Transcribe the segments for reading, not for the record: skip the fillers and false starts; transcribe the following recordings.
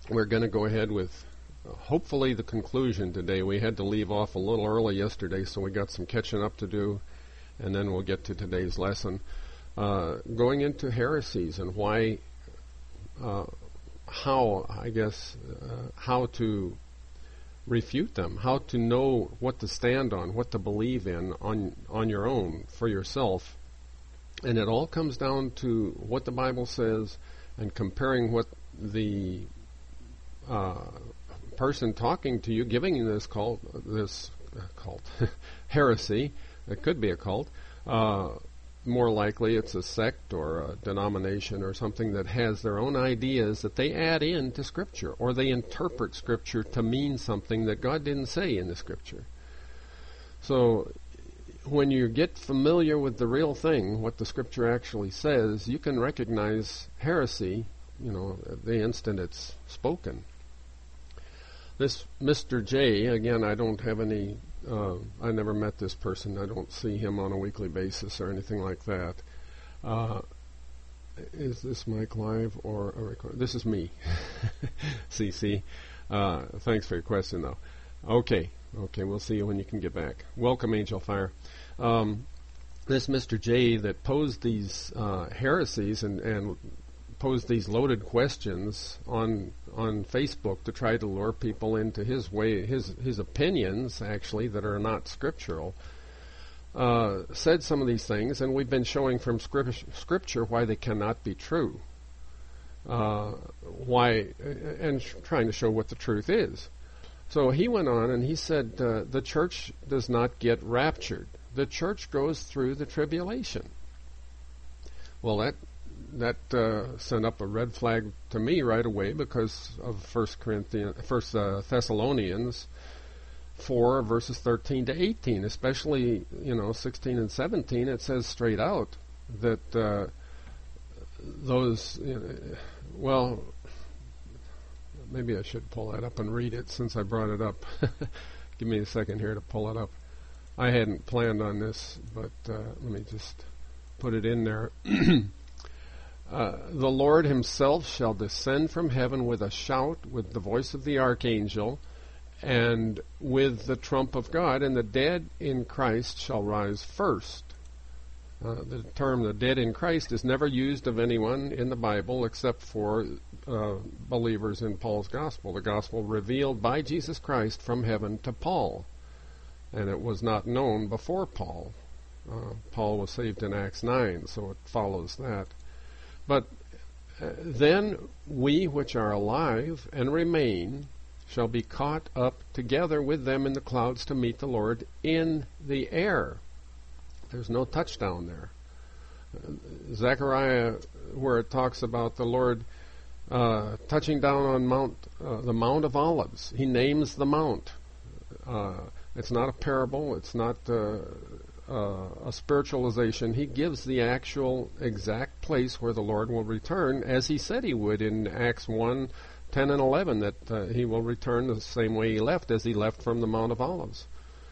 we're going to go ahead with hopefully the conclusion today. We had to leave off a little early yesterday, so we got some catching up to do, and then we'll get to today's lesson. Going into heresies and why, how to refute them, how to know what to stand on, what to believe in on your own, for yourself. And it all comes down to what the Bible says and comparing what the person talking to you, giving you this cult, heresy, it could be a cult, more likely it's a sect or a denomination or something that has their own ideas that they add into Scripture, or they interpret Scripture to mean something that God didn't say in the Scripture. So when you get familiar with the real thing, what the Scripture actually says, you can recognize heresy, the instant it's spoken. This Mr. J, again, I don't have any, I never met this person. I don't see him on a weekly basis or anything like that. Is this mic live or a record? This is me. CC. Thanks for your question, though. Okay, we'll see you when you can get back. Welcome, Angel Fire. This Mr. J that posed these heresies and posed these loaded questions on Facebook to try to lure people into his way, his opinions, actually, that are not scriptural, said some of these things, and we've been showing from Scripture why they cannot be true. Why, and trying to show what the truth is. So he went on and he said, the church does not get raptured. The church goes through the tribulation. Well, that sent up a red flag to me right away because of 1 Thessalonians 4 verses 13 to 18, especially 16 and 17. It says straight out that those. Well, maybe I should pull that up and read it since I brought it up. Give me a second here to pull it up. I hadn't planned on this, but let me just put it in there. The Lord himself shall descend from heaven with a shout, with the voice of the archangel, and with the trump of God, and the dead in Christ shall rise first. The term the dead in Christ is never used of anyone in the Bible except for believers in Paul's gospel, the gospel revealed by Jesus Christ from heaven to Paul. And it was not known before Paul. Paul was saved in Acts 9, so it follows that. But then we which are alive and remain shall be caught up together with them in the clouds to meet the Lord in the air. There's no touchdown there. Zechariah, where it talks about the Lord touching down on the Mount of Olives, he names the mount. It's not a parable. It's not a spiritualization. He gives the actual exact place where the Lord will return, as he said he would in Acts 1, 10 and 11, that he will return the same way he left, as he left from the Mount of Olives.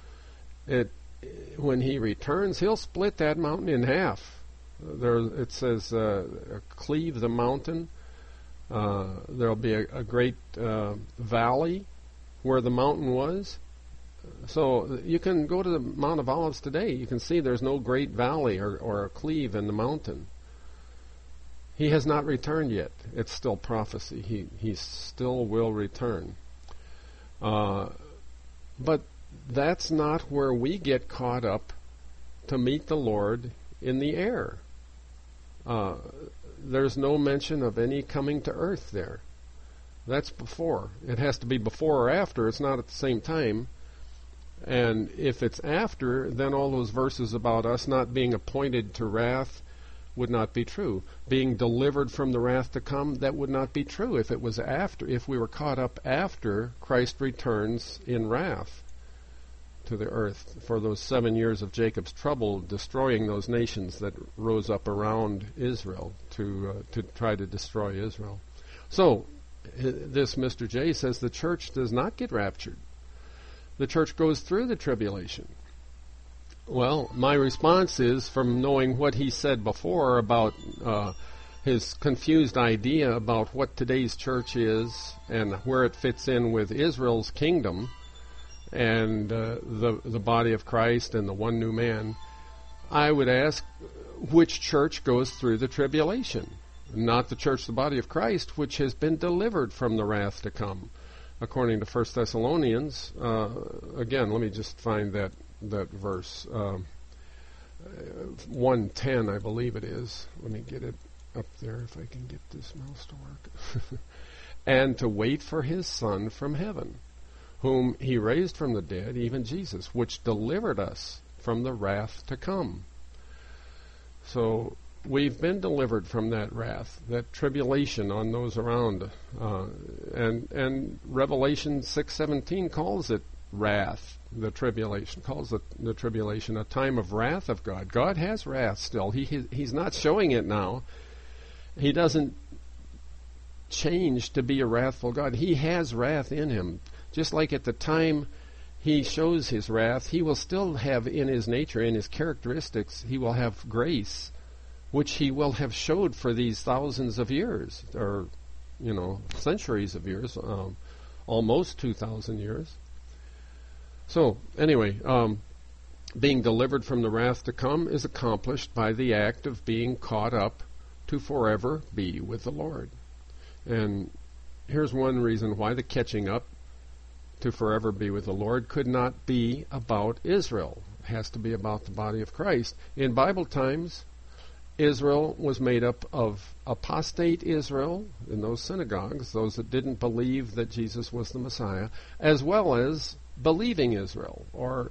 When he returns, he'll split that mountain in half. It says, cleave the mountain. There'll be a great valley where the mountain was. So you can go to the Mount of Olives today. You can see there's no great valley or a cleave in the mountain. He has not returned yet. It's still prophecy. He still will return. But that's not where we get caught up to meet the Lord in the air. There's no mention of any coming to earth there. That's before. It has to be before or after. It's not at the same time. And if it's after, then all those verses about us not being appointed to wrath would not be true. Being delivered from the wrath to come, that would not be true if it was after, if we were caught up after Christ returns in wrath to the earth for those 7 years of Jacob's trouble, destroying those nations that rose up around Israel to try to destroy Israel. So, this Mr. J says the church does not get raptured. The church goes through the tribulation. Well, my response is, from knowing what he said before about his confused idea about what today's church is and where it fits in with Israel's kingdom and the body of Christ and the one new man, I would ask which church goes through the tribulation? Not the church, the body of Christ, which has been delivered from the wrath to come. According to 1 Thessalonians, again, let me just find that verse, 1:10, I believe it is. Let me get it up there if I can get this mouse to work. And to wait for his Son from heaven, whom he raised from the dead, even Jesus, which delivered us from the wrath to come. So we've been delivered from that wrath, that tribulation on those around, and Revelation 6:17 calls it wrath. The tribulation calls it the tribulation a time of wrath of God. God has wrath still. He's not showing it now. He doesn't change to be a wrathful God. He has wrath in him. Just like at the time he shows his wrath, he will still have in his nature, in his characteristics, he will have grace, which he will have showed for these thousands of years, or, centuries of years, almost 2,000 years. So, anyway, being delivered from the wrath to come is accomplished by the act of being caught up to forever be with the Lord. And here's one reason why the catching up to forever be with the Lord could not be about Israel. It has to be about the body of Christ. In Bible times, Israel was made up of apostate Israel in those synagogues, those that didn't believe that Jesus was the Messiah, as well as believing Israel, or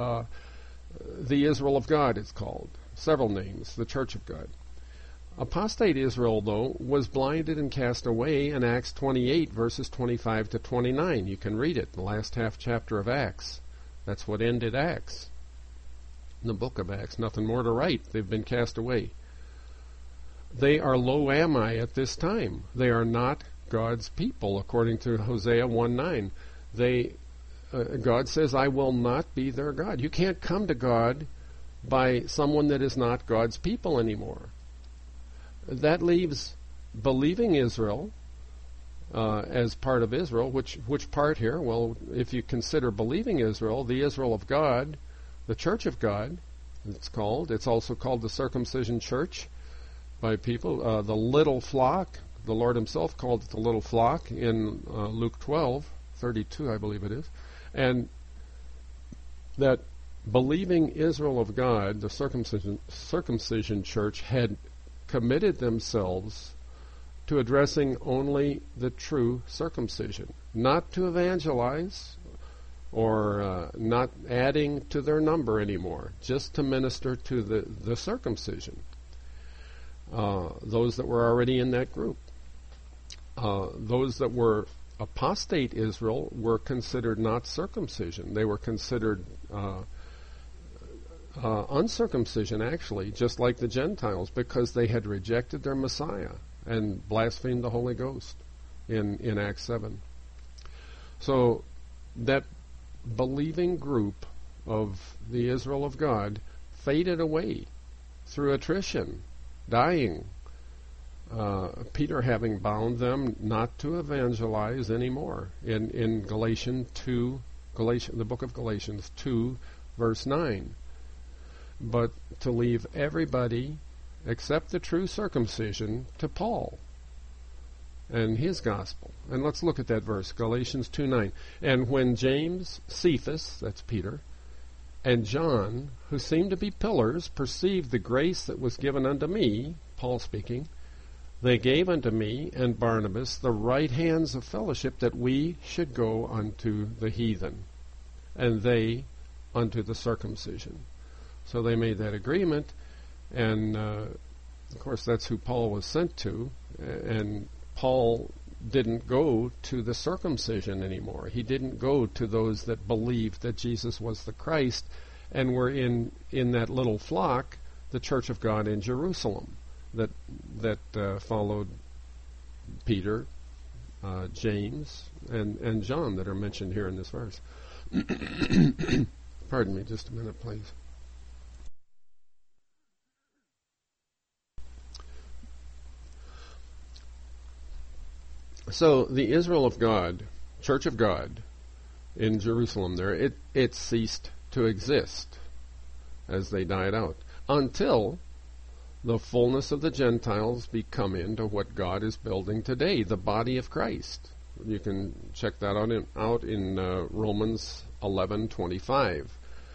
the Israel of God it's called. Several names, the Church of God. Apostate Israel, though, was blinded and cast away in Acts 28, verses 25 to 29. You can read it, the last half chapter of Acts. That's what ended Acts. In the book of Acts, nothing more to write. They've been cast away. They are lo ami at this time. They are not God's people, according to Hosea 1:9. God says, I will not be their God. You can't come to God by someone that is not God's people anymore. That leaves believing Israel as part of Israel. Which part here? Well, if you consider believing Israel, the Israel of God, the Church of God, it's called. It's also called the circumcision church by people. The little flock, the Lord himself called it the little flock in Luke 12:32, I believe it is. And that believing Israel of God, the circumcision church, had committed themselves to addressing only the true circumcision, not to evangelize or not adding to their number anymore, just to minister to the circumcision, those that were already in that group. Those that were apostate Israel were considered not circumcision. They were considered uncircumcision, actually, just like the Gentiles, because they had rejected their Messiah and blasphemed the Holy Ghost in Acts 7. So that believing group of the Israel of God faded away through attrition, dying, Peter having bound them not to evangelize anymore in the book of Galatians 2, verse 9. But to leave everybody except the true circumcision to Paul and his gospel. And let's look at that verse, Galatians 2:9. And when James, Cephas, that's Peter, and John, who seemed to be pillars, perceived the grace that was given unto me, Paul speaking, they gave unto me and Barnabas the right hands of fellowship, that we should go unto the heathen, and they unto the circumcision. So they made that agreement, and of course that's who Paul was sent to, and Paul didn't go to the circumcision anymore. He didn't go to those that believed that Jesus was the Christ and were in that little flock, the Church of God in Jerusalem, that followed Peter, James, and John that are mentioned here in this verse. Pardon me just a minute, please. So the Israel of God, Church of God, in Jerusalem there, it ceased to exist as they died out until the fullness of the Gentiles come into what God is building today, the body of Christ. You can check that out in Romans 11:25.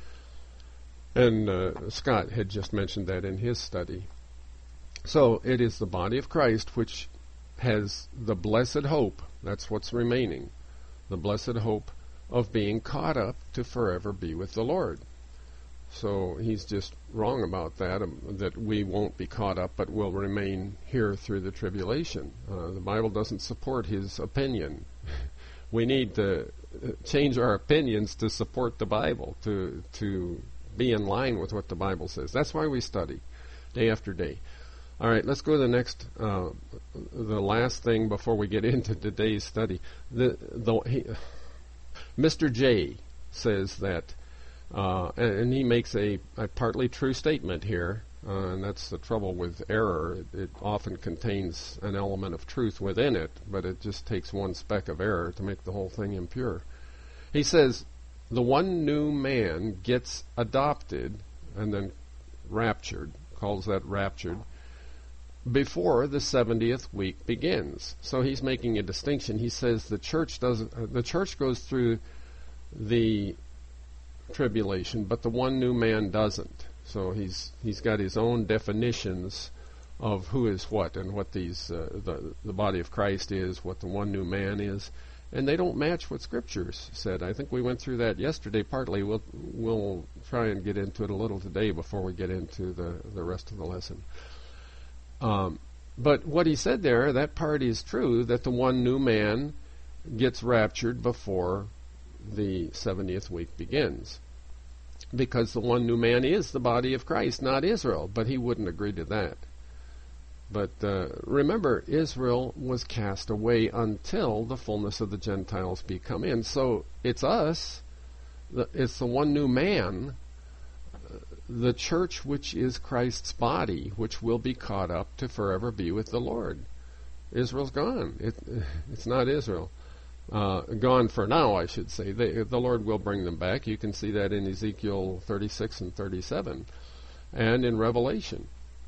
And Scott had just mentioned that in his study. So it is the body of Christ which has the blessed hope, that's what's remaining, the blessed hope of being caught up to forever be with the Lord. So he's just wrong about that, that we won't be caught up but will remain here through the tribulation. The Bible doesn't support his opinion. We need to change our opinions to support the Bible, to be in line with what the Bible says. That's why we study day after day. All right, let's go to the next, the last thing before we get into today's study. Mr. J says that, and he makes a partly true statement here, and that's the trouble with error. It often contains an element of truth within it, but it just takes one speck of error to make the whole thing impure. He says, the one new man gets adopted and then raptured, calls that raptured, before the 70th week begins. So he's making a distinction. He says the church goes through the tribulation, but the one new man doesn't. So he's got his own definitions of who is what and what these the body of Christ is, what the one new man is, and they don't match what Scriptures said. I think we went through that yesterday partly. We'll try and get into it a little today before we get into the rest of the lesson. But what he said there, that part is true, that the one new man gets raptured before the 70th week begins. Because the one new man is the body of Christ, not Israel. But he wouldn't agree to that. But remember, Israel was cast away until the fullness of the Gentiles come in. So it's us, it's the one new man, the church which is Christ's body, which will be caught up to forever be with the Lord. Israel's gone. It's not Israel. Gone for now, I should say. The Lord will bring them back. You can see that in Ezekiel 36 and 37 and in Revelation.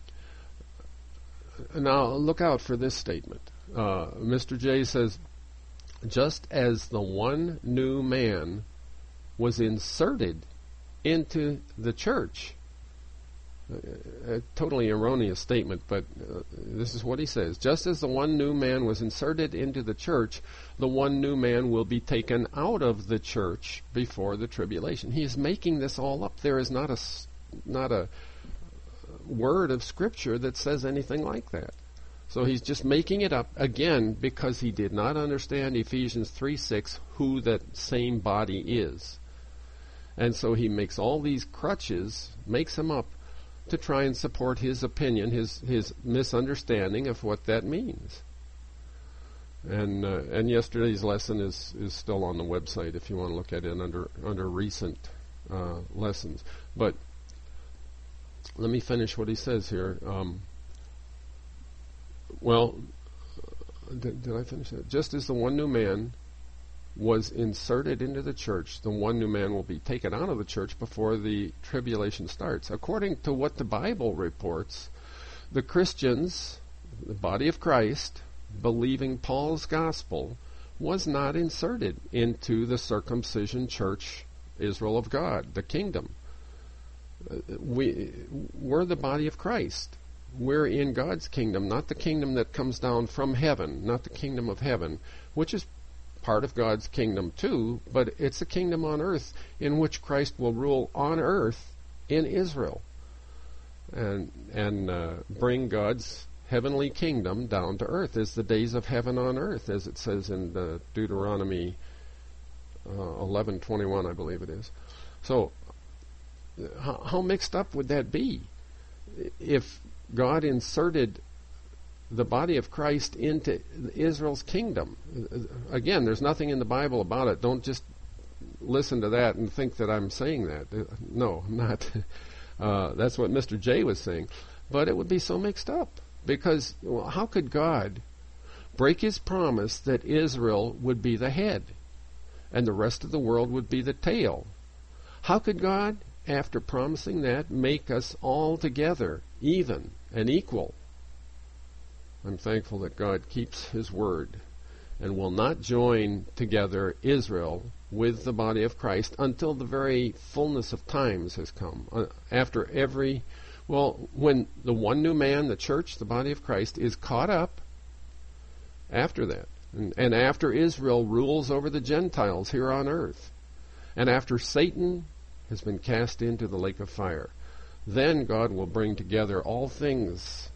Now, look out for this statement. Mr. J says, just as the one new man was inserted into the church. A totally erroneous statement, but this is what he says. Just as the one new man was inserted into the church, the one new man will be taken out of the church before the tribulation. He is making this all up. There is not a word of Scripture that says anything like that. So he's just making it up, again, because he did not understand Ephesians 3:6, who that same body is. And so he makes all these crutches, makes them up, to try and support his opinion, his misunderstanding of what that means. And yesterday's lesson is still on the website if you want to look at it under recent lessons. But let me finish what he says here. Did I finish that? Just as the one new man was inserted into the church, the one new man will be taken out of the church before the tribulation starts. According to what the Bible reports, the Christians, the body of Christ, believing Paul's gospel, was not inserted into the circumcision church, Israel of God, the kingdom. We're the body of Christ. We're in God's kingdom, not the kingdom that comes down from heaven, not the kingdom of heaven, which is part of God's kingdom too, but it's a kingdom on earth in which Christ will rule on earth in Israel and bring God's heavenly kingdom down to earth as the days of heaven on earth, as it says in Deuteronomy 11:21, I believe it is. So how mixed up would that be if God inserted the body of Christ into Israel's kingdom? Again, there's nothing in the Bible about it. Don't just listen to that and think that I'm saying that. No, I'm not. That's what Mr. J was saying. But it would be so mixed up, because how could God break his promise that Israel would be the head and the rest of the world would be the tail. How could God, after promising that, make us all together even and equal? I'm thankful that God keeps his word and will not join together Israel with the body of Christ until the very fullness of times has come. When the one new man, the church, the body of Christ, is caught up, after that, and after Israel rules over the Gentiles here on earth, and after Satan has been cast into the lake of fire, then God will bring together all things,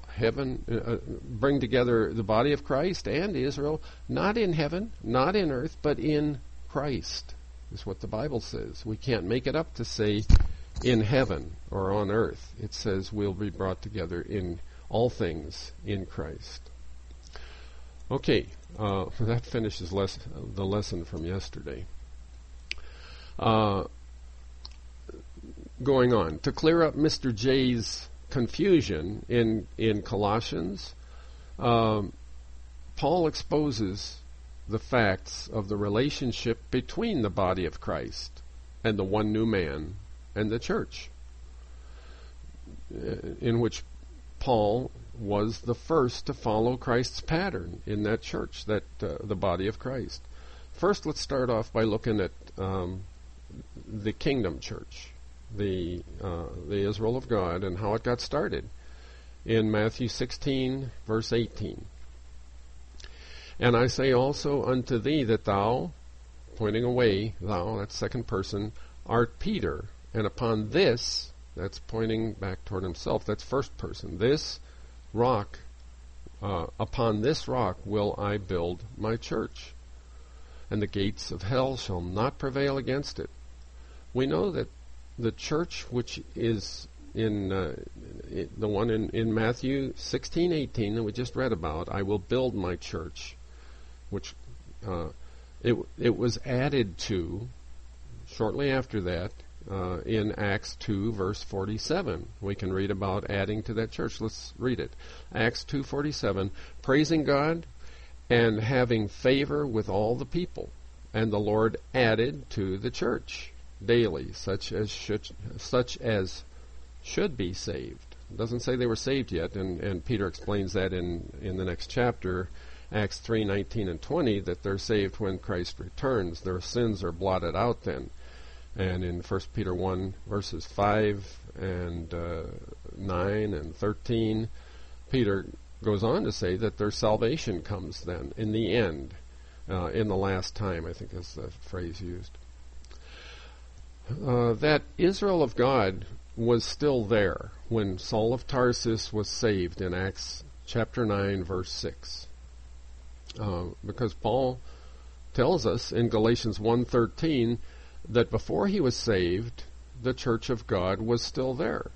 bring together the body of Christ and Israel, not in heaven, not in earth, but in Christ, is what the Bible says. We can't make it up to say in heaven or on earth. It says we'll be brought together in all things in Christ. Okay, that finishes the lesson from yesterday. Going on, to clear up Mr. J's confusion in Colossians, Paul exposes the facts of the relationship between the body of Christ and the one new man and the church, in which Paul was the first to follow Christ's pattern in that church, the body of Christ. First, let's start off by looking at the kingdom church, the Israel of God, and how it got started in Matthew 16, verse 18. And I say also unto thee that thou, pointing away, thou, that's second person, art Peter, and upon this, that's pointing back toward himself, that's first person, this rock, upon this rock will I build my church, and the gates of hell shall not prevail against it. We know that the church, which is in the one in Matthew 16:18 that we just read about, I will build my church, which it was added to shortly after that in Acts 2, verse 47. We can read about adding to that church. Let's read it. Acts 2:47, praising God and having favor with all the people, and the Lord added to the church daily such as should be saved. It doesn't say they were saved yet, and Peter explains that in the next chapter, Acts 3:19 and 20, that they're saved when Christ returns. Their sins are blotted out then. And in 1 Peter 1, verses 5 and 9 and 13, Peter goes on to say that their salvation comes then, in the end, in the last time, I think is the phrase used. That Israel of God was still there when Saul of Tarsus was saved in Acts chapter 9, verse 6. Because Paul tells us in Galatians 1:13 that before he was saved, the church of God was still there.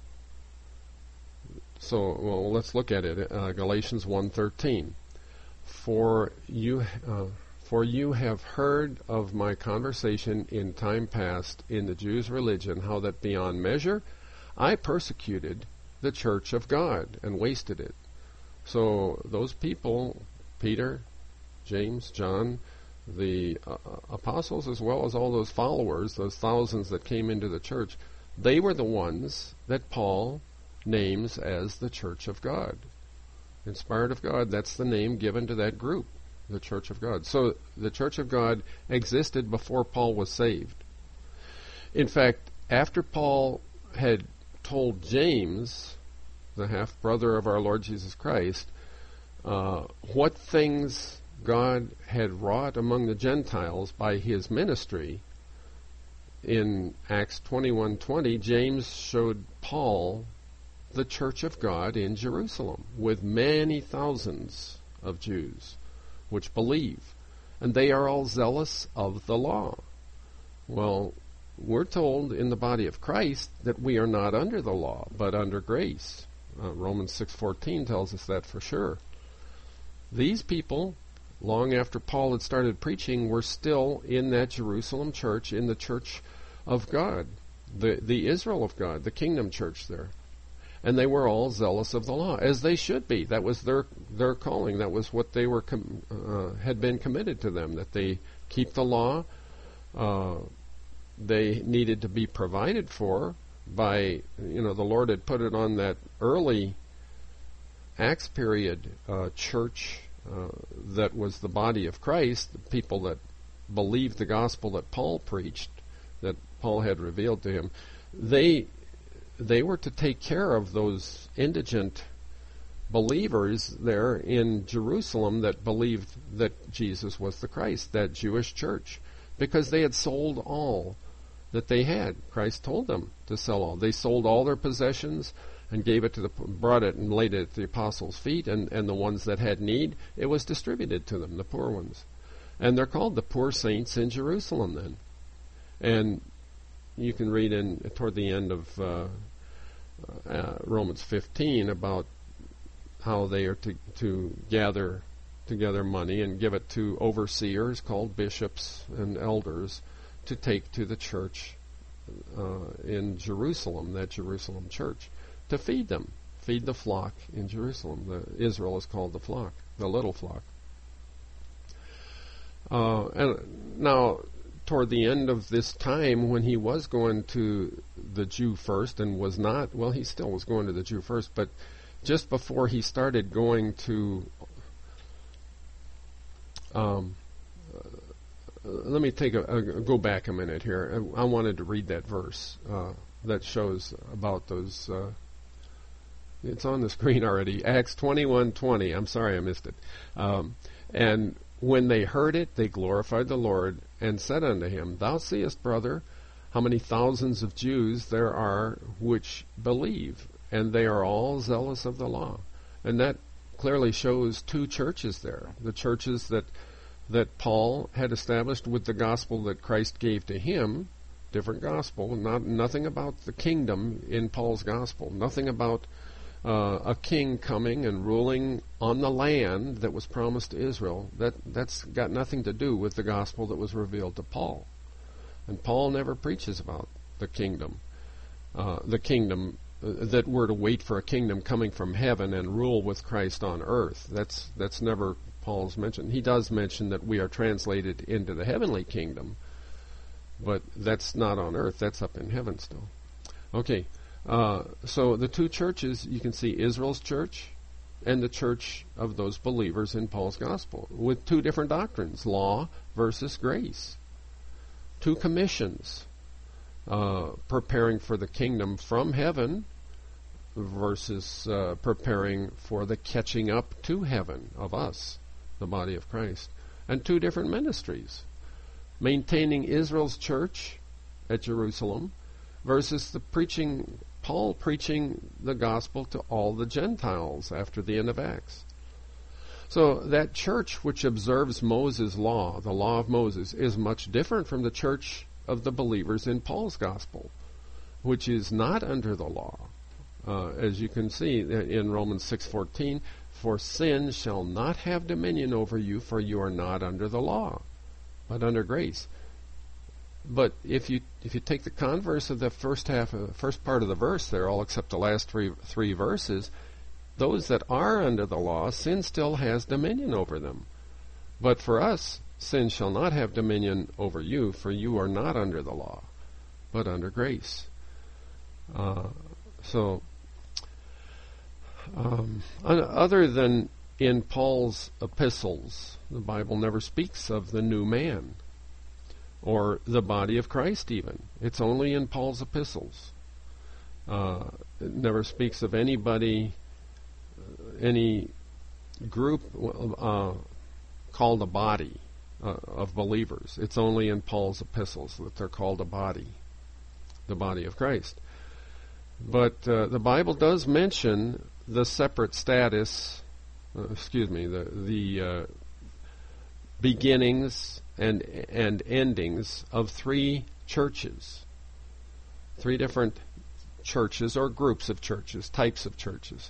So, let's look at it. Galatians 1:13. For you have heard of my conversation in time past in the Jews' religion, how that beyond measure I persecuted the church of God and wasted it. So those people, Peter, James, John, the apostles, as well as all those followers, those thousands that came into the church, they were the ones that Paul names as the church of God. Inspired of God, that's the name given to that group, the church of God. So the church of God existed before Paul was saved. In fact, after Paul had told James, the half-brother of our Lord Jesus Christ, what things God had wrought among the Gentiles by his ministry, in Acts 21:20, James showed Paul the church of God in Jerusalem with many thousands of Jews which believe, and they are all zealous of the law. Well, we're told in the body of Christ that we are not under the law, but under grace. Romans 6:14 tells us that for sure. These people, long after Paul had started preaching, were still in that Jerusalem church, in the church of God, the Israel of God, the kingdom church there. And they were all zealous of the law, as they should be. That was their calling. That was what they were had been committed to them, that they keep the law. They needed to be provided for by, the Lord had put it on that early Acts period church that was the body of Christ, the people that believed the gospel that Paul preached, that Paul had revealed to him. They were to take care of those indigent believers there in Jerusalem that believed that Jesus was the Christ, that Jewish church, because they had sold all that they had. Christ told them to sell all. They sold all their possessions and gave it brought it and laid it at the apostles' feet, and the ones that had need, it was distributed to them, the poor ones. And they're called the poor saints in Jerusalem then. And you can read toward the end of Romans 15 about how they are to gather together money and give it to overseers called bishops and elders to take to the church in Jerusalem, that Jerusalem church, to feed them, feed the flock in Jerusalem. Israel is called the flock, the little flock. And now, toward the end of this time, when he was going to the Jew first and was not, well, he still was going to the Jew first, but just before he started going to, let me go back a minute here. I wanted to read that verse that shows about those. It's on the screen already. Acts 21:20. I'm sorry I missed it. And when they heard it, they glorified the Lord and said unto him, Thou seest, brother, how many thousands of Jews there are which believe, and they are all zealous of the law. And that clearly shows two churches there. The churches that Paul had established with the gospel that Christ gave to him, different gospel, nothing about the kingdom in Paul's gospel, nothing about a king coming and ruling on the land that was promised to Israel. That's got nothing to do with the gospel that was revealed to Paul. And Paul never preaches about the kingdom that we're to wait for a kingdom coming from heaven and rule with Christ on earth. That's never Paul's mentioned. He does mention that we are translated into the heavenly kingdom, but that's not on earth. That's up in heaven still. Okay. So the two churches, you can see Israel's church and the church of those believers in Paul's gospel, with two different doctrines, law versus grace. Two commissions, preparing for the kingdom from heaven versus preparing for the catching up to heaven of us, the body of Christ. And two different ministries, maintaining Israel's church at Jerusalem versus Paul preaching the gospel to all the Gentiles after the end of Acts. So that church which observes Moses' law, the law of Moses, is much different from the church of the believers in Paul's gospel, which is not under the law. As you can see in Romans 6:14, for sin shall not have dominion over you, for you are not under the law, but under grace. But if you take the converse of the first part of the verse there, all except the last three verses, those that are under the law, sin still has dominion over them. But for us, sin shall not have dominion over you, for you are not under the law, but under grace. Other than in Paul's epistles, the Bible never speaks of the new man, or the body of Christ even. It's only in Paul's epistles. It never speaks of anybody, any group called a body of believers. It's only in Paul's epistles that they're called a body, the body of Christ. But the Bible does mention the separate status, the beginnings and endings of three churches, three different churches or groups of churches, types of churches.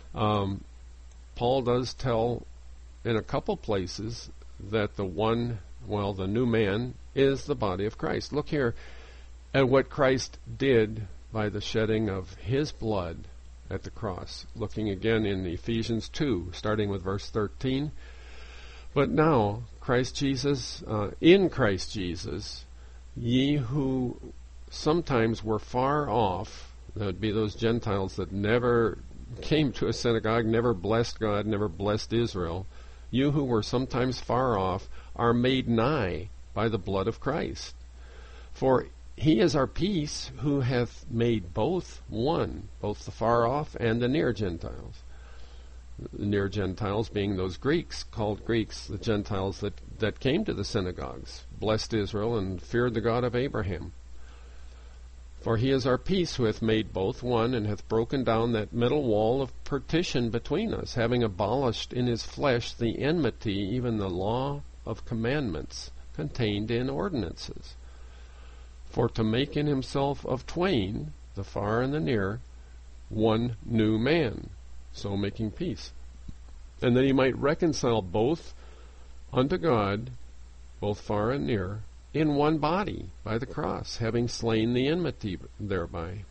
Paul does tell in a couple places that the new man is the body of Christ. Look here at what Christ did by the shedding of his blood at the cross. Looking again in Ephesians 2, starting with verse 13. But now, in Christ Jesus, ye who sometimes were far off, that would be those Gentiles that never came to a synagogue, never blessed God, never blessed Israel, you who were sometimes far off are made nigh by the blood of Christ. For he is our peace, who hath made both one, both the far off and the near Gentiles. The near Gentiles being those Greeks, called Greeks, the Gentiles that came to the synagogues, blessed Israel, and feared the God of Abraham. For he is our peace, who hath made both one, and hath broken down that middle wall of partition between us, having abolished in his flesh the enmity, even the law of commandments contained in ordinances. For to make in himself of twain, the far and the near, one new man, so making peace. And that he might reconcile both unto God, both far and near, in one body, by the cross, having slain the enmity thereby.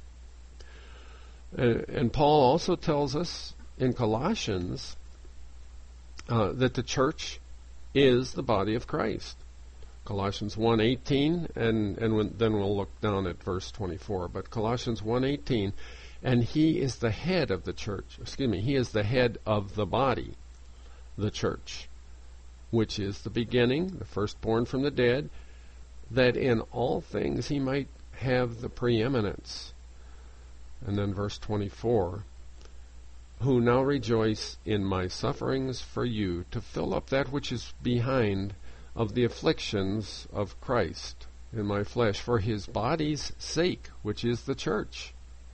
And Paul also tells us in Colossians that the church is the body of Christ. Colossians 1:18, and then we'll look down at verse 24. But Colossians 1:18, and he is the head of the church. He is the head of the body, the church, which is the beginning, the firstborn from the dead, that in all things he might have the preeminence. And then verse 24, who now rejoice in my sufferings for you, to fill up that which is behind of the afflictions of Christ in my flesh, for his body's sake, which is the church.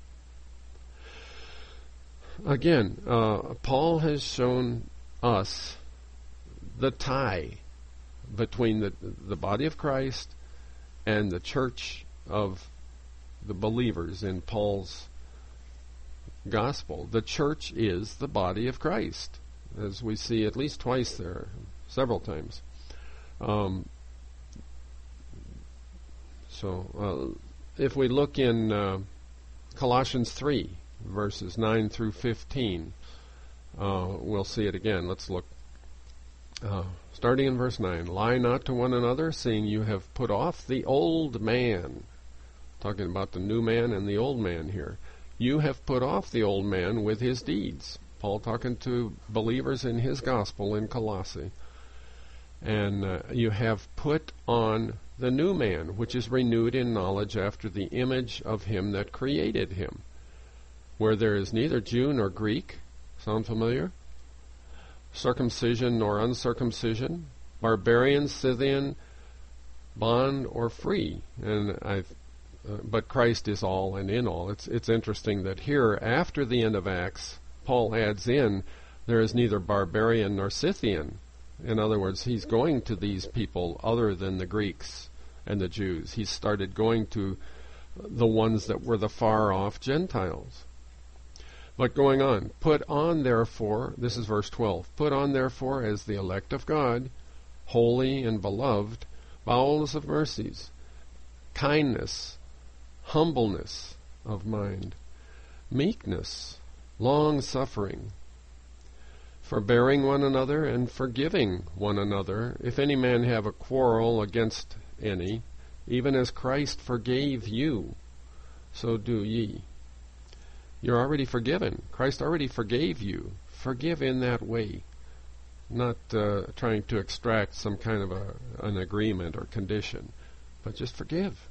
Again, Paul has shown us the tie between the body of Christ and the church of the believers in Paul's gospel. The church is the body of Christ, as we see at least twice there, several times. If we look in Colossians 3, verses 9 through 15, we'll see it again. Let's look. Starting in verse 9, lie not to one another, seeing you have put off the old man. Talking about the new man and the old man here. You have put off the old man with his deeds. Paul talking to believers in his gospel in Colossae. And you have put on the new man, which is renewed in knowledge after the image of him that created him, where there is neither Jew nor Greek. Sound familiar? Circumcision nor uncircumcision, barbarian, Scythian, bond or free, but Christ is all and in all. It's interesting that here, after the end of Acts, Paul adds in, there is neither barbarian nor Scythian. In other words, he's going to these people other than the Greeks and the Jews. He started going to the ones that were the far-off Gentiles. But going on, put on therefore, this is verse 12, put on therefore as the elect of God, holy and beloved, bowels of mercies, kindness, humbleness of mind, meekness, long-suffering, forbearing one another and forgiving one another, if any man have a quarrel against any, even as Christ forgave you, so do ye. You're already forgiven. Christ already forgave you. Forgive in that way, not trying to extract some kind of an agreement or condition, but just forgive.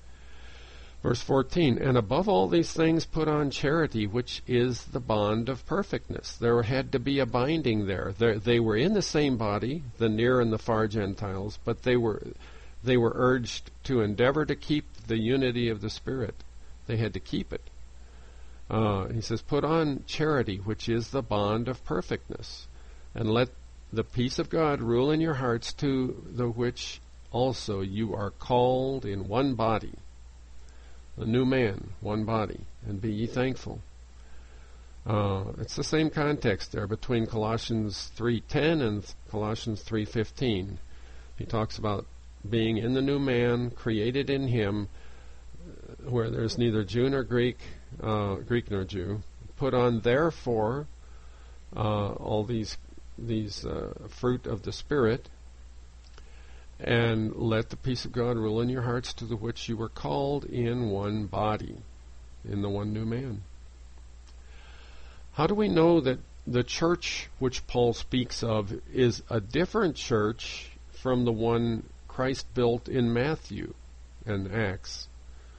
Verse 14, and above all these things put on charity, which is the bond of perfectness. There had to be a binding there. They were in the same body, the near and the far Gentiles, but they were urged to endeavor to keep the unity of the Spirit. They had to keep it. He says, put on charity, which is the bond of perfectness, and let the peace of God rule in your hearts, to the which also you are called in one body, the new man, one body, and be ye thankful. It's the same context there between Colossians 3:10 and Colossians 3:15. He talks about being in the new man, created in him, where there's neither Jew nor Greek nor Jew, put on therefore all these fruit of the Spirit, and let the peace of God rule in your hearts, to the which you were called in one body, in the one new man. How do we know that the church which Paul speaks of is a different church from the one Christ built in Matthew and Acts?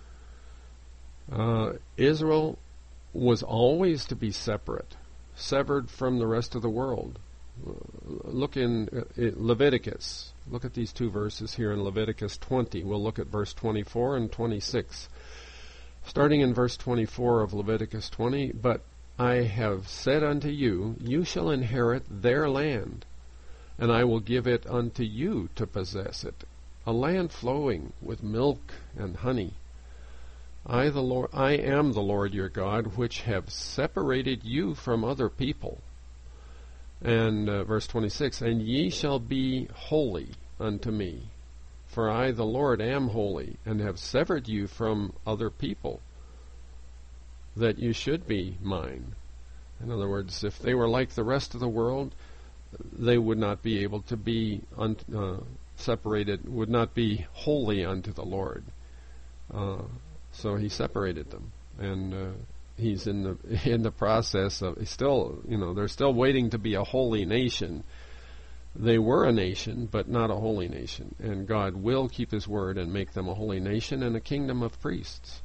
Israel was always to be separate, severed from the rest of the world. Look in Leviticus. Look at these two verses here in Leviticus 20. We'll look at verse 24 and 26. Starting in verse 24 of Leviticus 20, "But I have said unto you, you shall inherit their land, and I will give it unto you to possess it, a land flowing with milk and honey. I am the Lord your God, which have separated you from other people." And verse 26, "And ye shall be holy unto me, for I the Lord am holy, and have severed you from other people, that you should be mine." In other words, if they were like the rest of the world, they would not be able to be separated, would not be holy unto the Lord. So he separated them, and he's in the process of they're still waiting to be a holy nation. They were a nation, but not a holy nation, and God will keep His word and make them a holy nation and a kingdom of priests.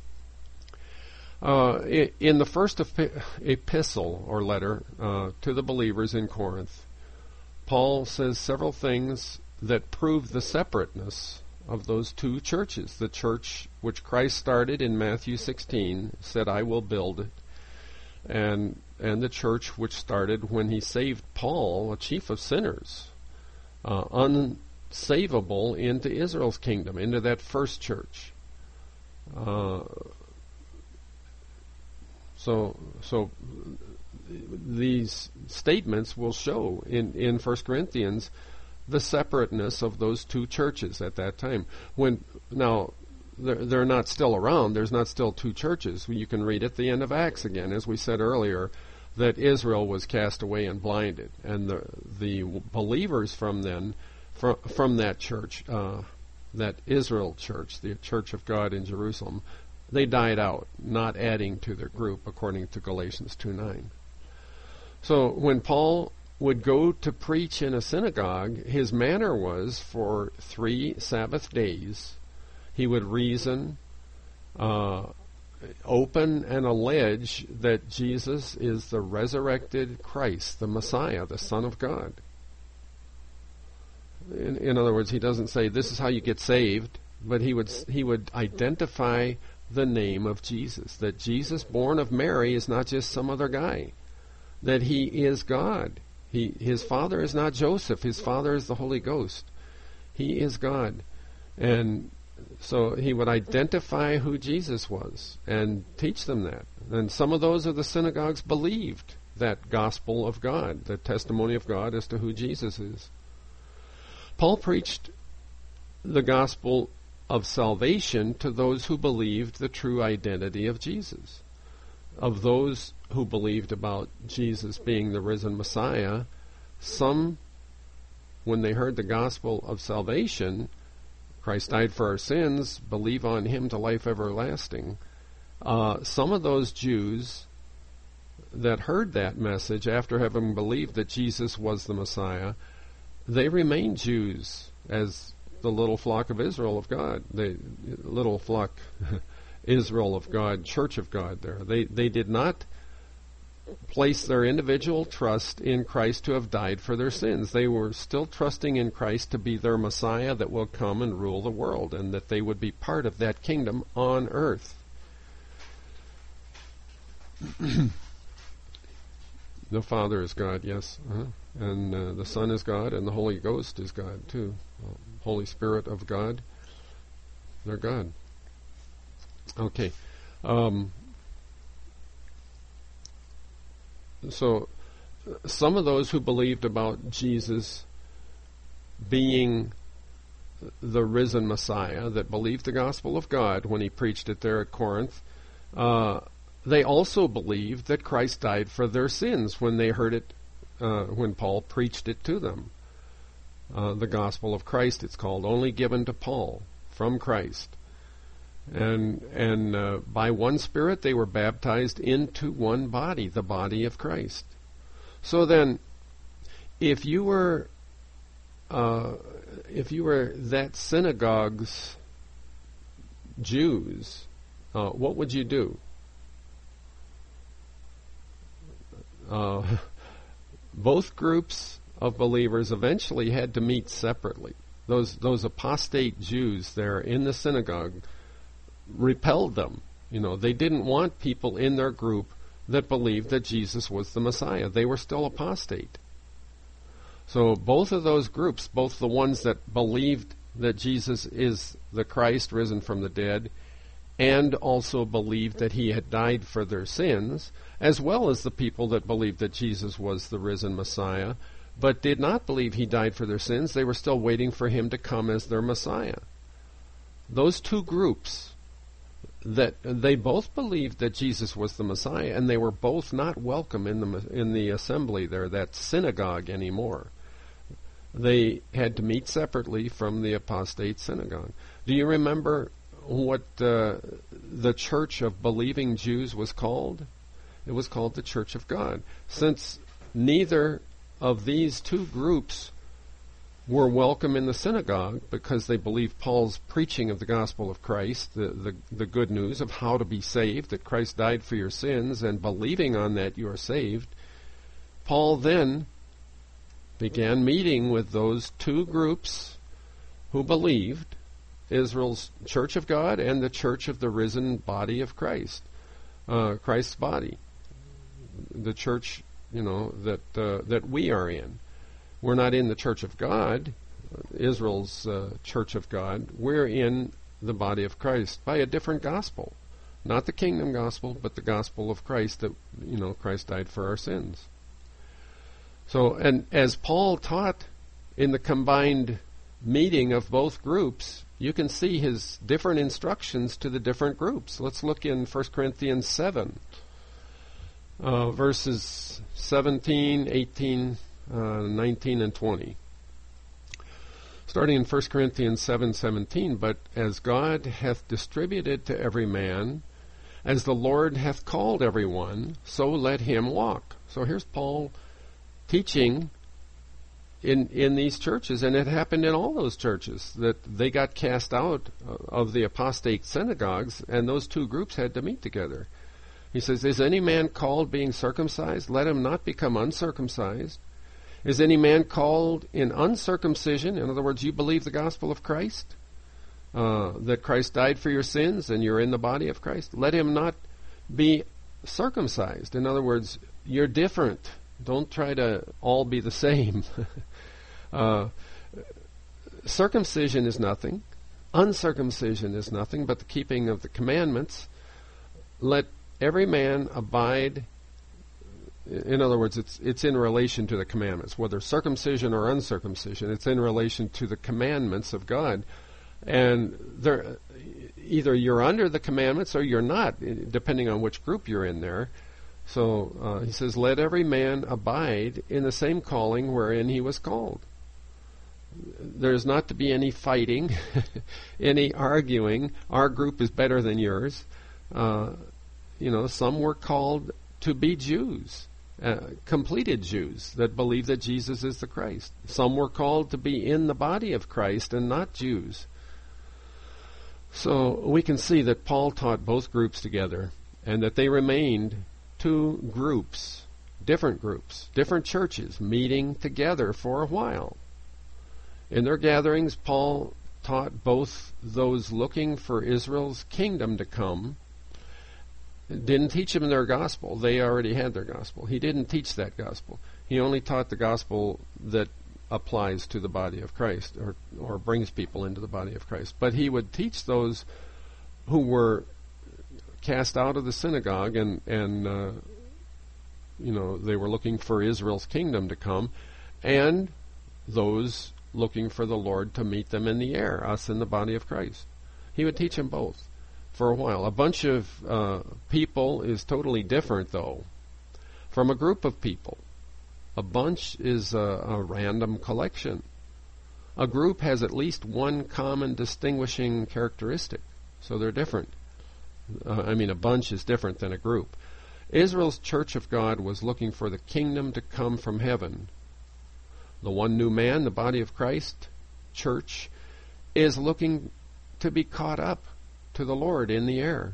In the first epistle or letter to the believers in Corinth, Paul says several things that prove the separateness of those two churches. The church which Christ started in Matthew 16 said, "I will build it," and the church which started when he saved Paul, a chief of sinners, unsavable, into Israel's kingdom, into that first church. So these statements will show in 1 Corinthians the separateness of those two churches at that time. Now, they're not still around. There's not still two churches. You can read at the end of Acts again, as we said earlier, that Israel was cast away and blinded, and the believers from that church, that Israel church, the Church of God in Jerusalem, they died out, not adding to their group, according to Galatians 2:9. So when Paul would go to preach in a synagogue, his manner was, for 3 Sabbath days, he would reason, open and allege that Jesus is the resurrected Christ, the Messiah, the Son of God. In other words, he doesn't say, "This is how you get saved," but he would identify the name of Jesus, that Jesus, born of Mary, is not just some other guy, that he is God. His father is not Joseph. His father is the Holy Ghost. He is God. And so he would identify who Jesus was and teach them that. And some of those of the synagogues believed that gospel of God, the testimony of God as to who Jesus is. Paul preached the gospel of salvation to those who believed the true identity of Jesus. Of those who believed about Jesus being the risen Messiah, some, when they heard the gospel of salvation, Christ died for our sins, believe on Him to life everlasting, some of those Jews that heard that message after having believed that Jesus was the Messiah, they remained Jews as the little flock of Israel of God, the little flock Israel of God, Church of God there. They did not place their individual trust in Christ to have died for their sins. They were still trusting in Christ to be their Messiah that will come and rule the world, and that they would be part of that kingdom on earth. The Father is God, yes. And the Son is God, and the Holy Ghost is God, too. Holy Spirit of God. They're God. Okay. So some of those who believed about Jesus being the risen Messiah, that believed the gospel of God when he preached it there at Corinth, they also believed that Christ died for their sins when they heard it, when Paul preached it to them. The gospel of Christ, it's called, only given to Paul from Christ. And by one Spirit they were baptized into one body, the body of Christ. So then, if you were that synagogue's Jews, what would you do? Both groups of believers eventually had to meet separately. Those apostate Jews there in the synagogue repelled them. They didn't want people in their group that believed that Jesus was the Messiah. They were still apostate. So both of those groups, both the ones that believed that Jesus is the Christ risen from the dead, and also believed that he had died for their sins, as well as the people that believed that Jesus was the risen Messiah, but did not believe he died for their sins. They were still waiting for him to come as their Messiah. Those two groups, that they both believed that Jesus was the Messiah, and they were both not welcome in the assembly there, that synagogue, anymore. They had to meet separately from the apostate synagogue. Do you remember what the church of believing Jews was called? It was called the Church of God. Since neither of these two groups were welcome in the synagogue because they believed Paul's preaching of the gospel of Christ, the good news of how to be saved, that Christ died for your sins, and believing on that you are saved, Paul then began meeting with those two groups who believed, Israel's Church of God and the Church of the risen body of Christ, Christ's body, the church, that we are in. We're not in the Church of God, Israel's Church of God. We're in the body of Christ by a different gospel. Not the kingdom gospel, but the gospel of Christ, that, Christ died for our sins. So, and as Paul taught in the combined meeting of both groups, you can see his different instructions to the different groups. Let's look in 1 Corinthians 7, verses 17, 18, 19, and 20. Starting in 1 Corinthians 7:17, but as God hath distributed to every man, as the Lord hath called every one, so let him walk. So here's Paul teaching in these churches, and it happened in all those churches, that they got cast out of the apostate synagogues, and those two groups had to meet together. He says, is any man called being circumcised? Let him not become uncircumcised. Is any man called in uncircumcision? In other words, you believe the gospel of Christ, that Christ died for your sins, and you're in the body of Christ. Let him not be circumcised. In other words, you're different. Don't try to all be the same. Circumcision is nothing. Uncircumcision is nothing but the keeping of the commandments. Let every man abide. In other words, it's in relation to the commandments. Whether circumcision or uncircumcision, it's in relation to the commandments of God. And either you're under the commandments or you're not, depending on which group you're in there. So he says, let every man abide in the same calling wherein he was called. There's not to be any fighting, any arguing. Our group is better than yours. Some were called to be Jews, completed Jews that believe that Jesus is the Christ. Some were called to be in the body of Christ and not Jews. So we can see that Paul taught both groups together, and that they remained two groups, different churches, meeting together for a while. In their gatherings, Paul taught both those looking for Israel's kingdom to come. Didn't teach them their gospel. They already had their gospel. He didn't teach that gospel. He only taught the gospel that applies to the body of Christ, or brings people into the body of Christ. But he would teach those who were cast out of the synagogue, and they were looking for Israel's kingdom to come, and those looking for the Lord to meet them in the air, us in the body of Christ. He would teach them both. for a while. A bunch of people is totally different, though, from a group of people. A bunch is a random collection. A group has at least one common distinguishing characteristic, so they're different. A bunch is different than a group. Israel's church of God was looking for the kingdom to come from heaven. The one new man, the body of Christ, church, is looking to be caught up to the Lord in the air.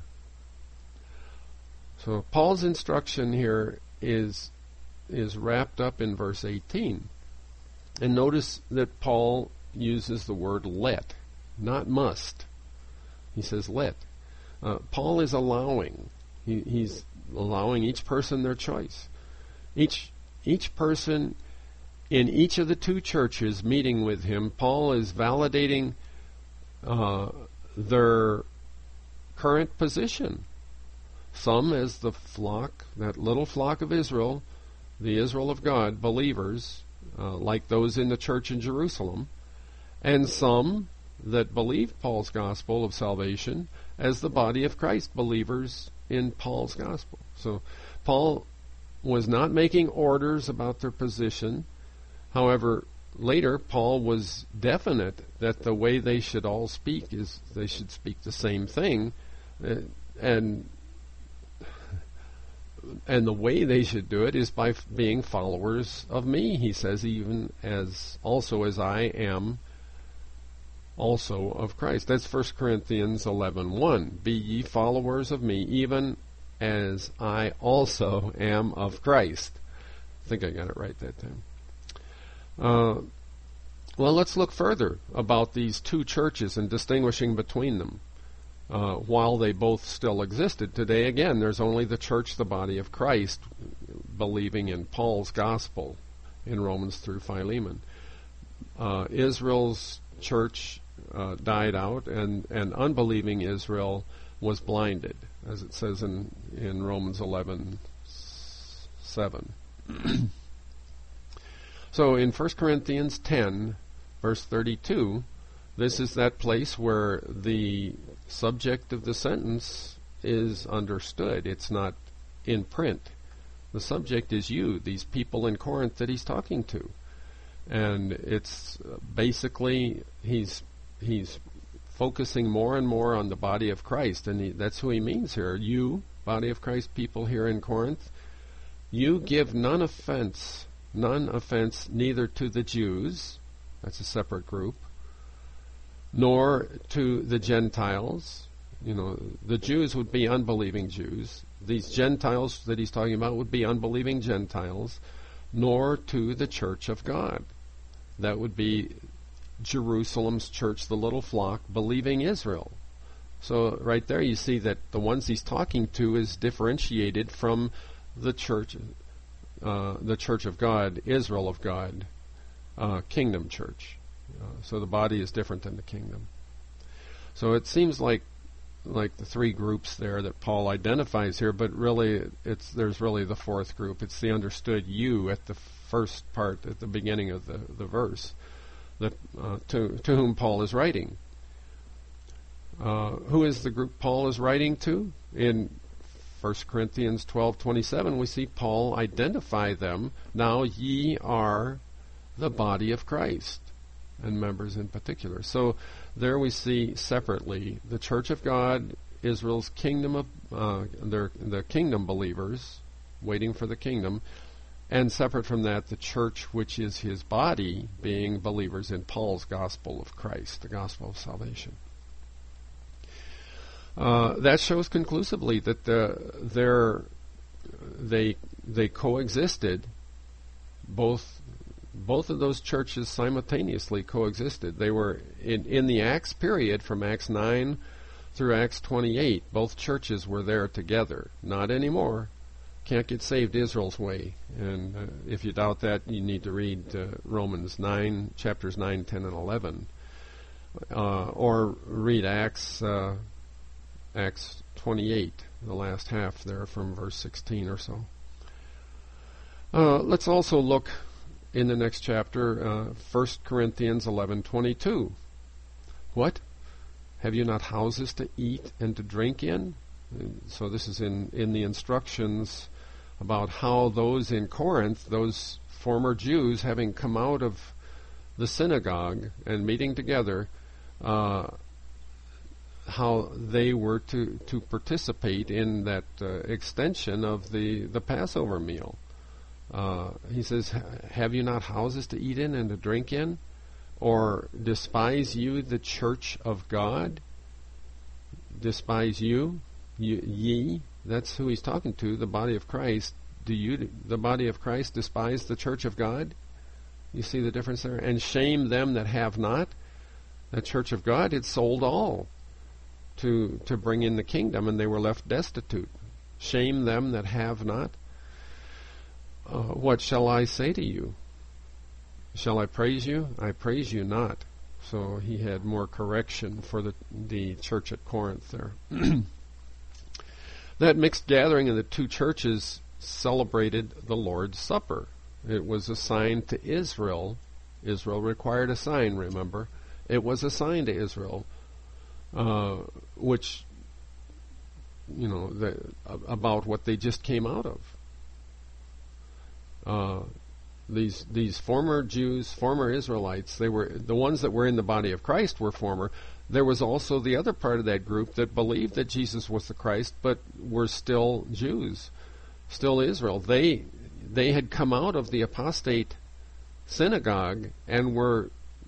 So Paul's instruction here is wrapped up in verse 18. And notice that Paul uses the word let, not must. He says let. Paul is allowing. He's allowing each person their choice. Each person in each of the two churches meeting with him, Paul is validating their current position. Some as the flock, that little flock of Israel, the Israel of God, believers, like those in the church in Jerusalem, and some that believe Paul's gospel of salvation as the body of Christ, believers in Paul's gospel. So Paul was not making orders about their position. However, later Paul was definite that the way they should all speak is they should speak the same thing, and the way they should do it is by being followers of me. He says, even as also as I am also of Christ. That's 1 Corinthians 11:1. Be ye followers of me, even as I also am of Christ. I think I got it right that time. Well, let's look further about these two churches and distinguishing between them. While they both still existed today, again, there's only the church, the body of Christ, believing in Paul's gospel in Romans through Philemon. Israel's church died out, and unbelieving Israel was blinded, as it says in Romans 11:7. So in 1 Corinthians 10, verse 32, this is that place where the subject of the sentence is understood. It's not in print. The subject is you, these people in Corinth that he's talking to. And it's basically he's focusing more and more on the body of Christ, and that's who he means here. You, body of Christ people here in Corinth, you give none offense neither to the Jews, that's a separate group, nor to the Gentiles. The Jews would be unbelieving Jews. These Gentiles that he's talking about would be unbelieving Gentiles, nor to the church of God. That would be Jerusalem's church, the little flock, believing Israel. So right there you see that the ones he's talking to is differentiated from the church of God, Israel of God, kingdom church. So the body is different than the kingdom. So it seems like the three groups there that Paul identifies here, but really there's really the fourth group. It's the understood you at the first part, at the beginning of the verse, that to whom Paul is writing. Who is the group Paul is writing to? In 1 Corinthians 12:27, we see Paul identify them. Now ye are the body of Christ, and members in particular. So there we see separately the church of God, Israel's kingdom of the kingdom believers waiting for the kingdom, and separate from that the church which is his body, being believers in Paul's gospel of Christ, the gospel of salvation. That shows conclusively that they coexisted. Both of those churches simultaneously coexisted. They were in the Acts period, from Acts 9 through Acts 28. Both churches were there together. Not anymore. Can't get saved Israel's way. And if you doubt that, you need to read Romans 9, chapters 9, 10, and 11. Or read Acts 28, the last half there from verse 16 or so. Let's also look in the next chapter, 1 Corinthians 11:22. What? Have you not houses to eat and to drink in? And so this is in the instructions about how those in Corinth, those former Jews, having come out of the synagogue and meeting together, how they were to participate in that extension of the Passover meal. He says, have you not houses to eat in and to drink in? Or despise you the church of God? Despise you? Ye? That's who he's talking to, the body of Christ. Do you, the body of Christ, despise the church of God? You see the difference there? And shame them that have not? The church of God had sold all to bring in the kingdom, and they were left destitute. Shame them that have not? What shall I say to you? Shall I praise you? I praise you not. So he had more correction for the church at Corinth there. That mixed gathering of the two churches celebrated the Lord's Supper. It was a sign to Israel. Israel required a sign, remember. It was a sign to Israel, which, about what they just came out of. These former Jews, former Israelites, they were the ones that were in the body of Christ were former. There was also the other part of that group that believed that Jesus was the Christ, but were still Jews, still Israel. They had come out of the apostate synagogue and were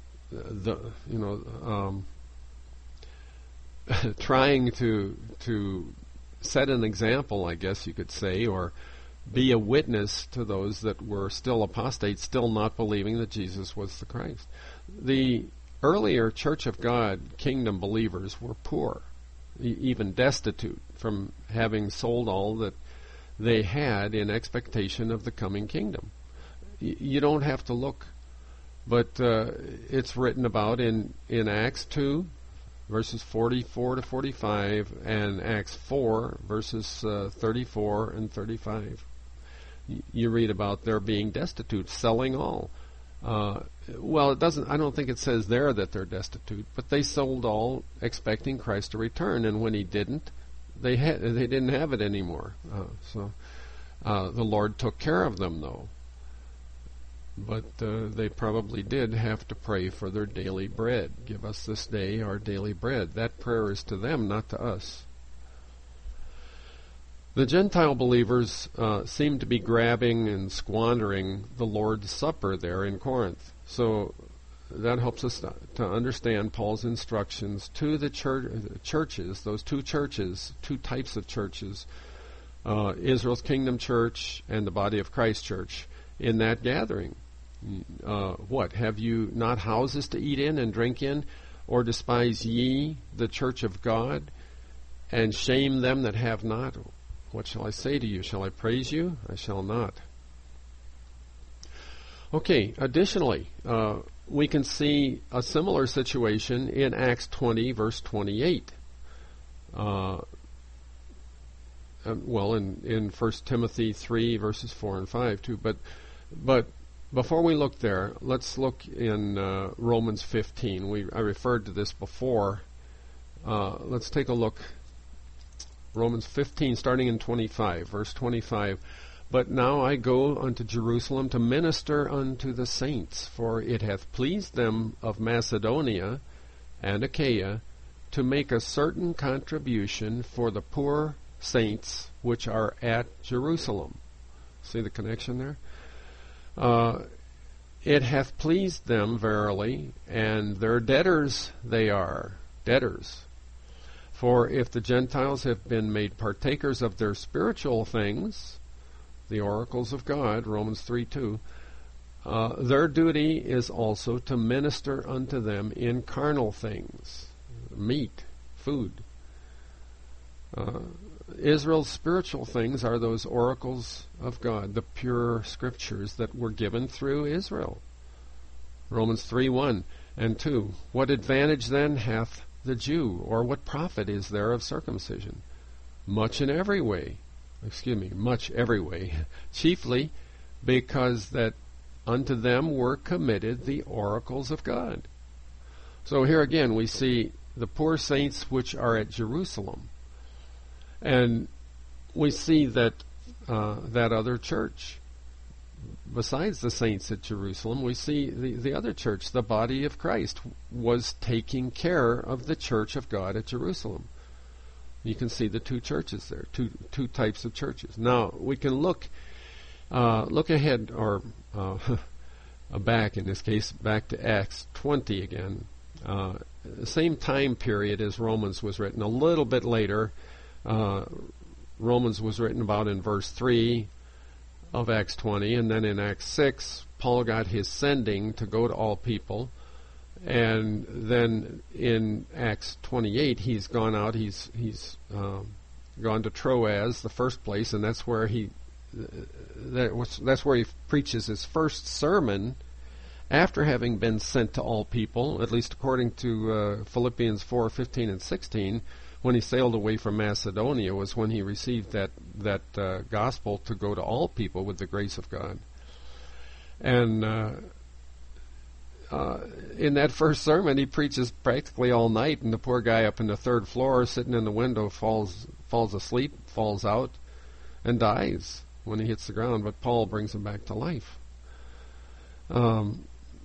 trying to set an example, I guess you could say, or be a witness to those that were still apostates, still not believing that Jesus was the Christ. The earlier Church of God kingdom believers were poor, even destitute, from having sold all that they had in expectation of the coming kingdom. You don't have to look, but it's written about in Acts 2, verses 44 to 45, and Acts 4, verses 34 and 35. You read about their being destitute, selling all. It doesn't. I don't think it says there that they're destitute, but they sold all, expecting Christ to return, and when He didn't, they didn't have it anymore. So the Lord took care of them, though. But they probably did have to pray for their daily bread. Give us this day our daily bread. That prayer is to them, not to us. The Gentile believers seem to be grabbing and squandering the Lord's Supper there in Corinth. So that helps us to understand Paul's instructions to the churches, those two churches, two types of churches, Israel's Kingdom Church and the Body of Christ Church, in that gathering. What? Have you not houses to eat in and drink in? Or despise ye the church of God, and shame them that have not? What shall I say to you? Shall I praise you? I shall not. Okay, additionally, we can see a similar situation in Acts 20, verse 28. In 1 Timothy 3, verses 4 and 5, too. But before we look there, let's look in Romans 15. I referred to this before. Let's take a look. Romans 15, starting in 25, verse 25. But now I go unto Jerusalem to minister unto the saints, for it hath pleased them of Macedonia and Achaia to make a certain contribution for the poor saints which are at Jerusalem. See the connection there? It hath pleased them verily, and their debtors they are, debtors. For if the Gentiles have been made partakers of their spiritual things, the oracles of God, Romans 3:2, their duty is also to minister unto them in carnal things, meat, food. Israel's spiritual things are those oracles of God, the pure scriptures that were given through Israel. Romans 3:1 and 2. What advantage then hath the Jew, or what profit is there of circumcision? Much every way, chiefly because that unto them were committed the oracles of God. So here again we see the poor saints which are at Jerusalem. And we see that that other church, besides the saints at Jerusalem, we see the other church, the body of Christ, was taking care of the church of God at Jerusalem. You can see the two churches there, two types of churches. Now, we can look ahead, or back, in this case, back to Acts 20 again. The same time period as Romans was written, a little bit later. Romans was written about in verse 3 of Acts 20, and then in Acts 6, Paul got his sending to go to all people. And then in Acts 28, he's gone out. He's gone to Troas, the first place, and that's where he preaches his first sermon after having been sent to all people. At least according to Philippians 4:15 and 16, when he sailed away from Macedonia, was when he received that gospel to go to all people with the grace of God. And in that first sermon, he preaches practically all night, and the poor guy up in the third floor, sitting in the window, falls asleep, falls out, and dies when he hits the ground. But Paul brings him back to life. The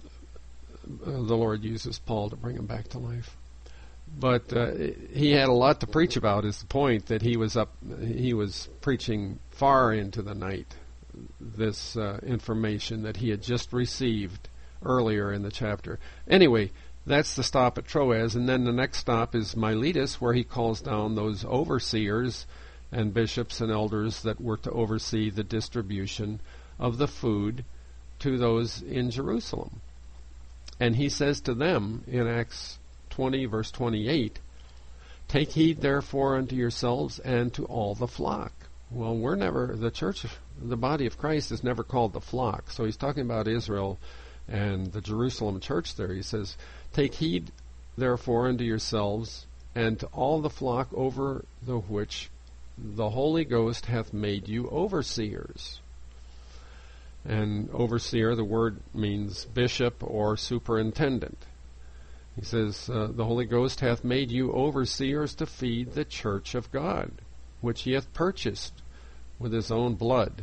Lord uses Paul to bring him back to life. But he had a lot to preach about. Is the point that he was preaching far into the night this information that he had just received earlier in the chapter. Anyway, that's the stop at Troas, and then the next stop is Miletus, where he calls down those overseers and bishops and elders that were to oversee the distribution of the food to those in Jerusalem. And he says to them in Acts 20, verse 28, "Take heed therefore unto yourselves and to all the flock." Well, the church, the body of Christ is never called the flock. So he's talking about Israel and the Jerusalem church there. He says, "Take heed therefore unto yourselves and to all the flock over the which the Holy Ghost hath made you overseers." And overseer, the word means bishop or superintendent. He says, "The Holy Ghost hath made you overseers to feed the church of God, which he hath purchased with his own blood."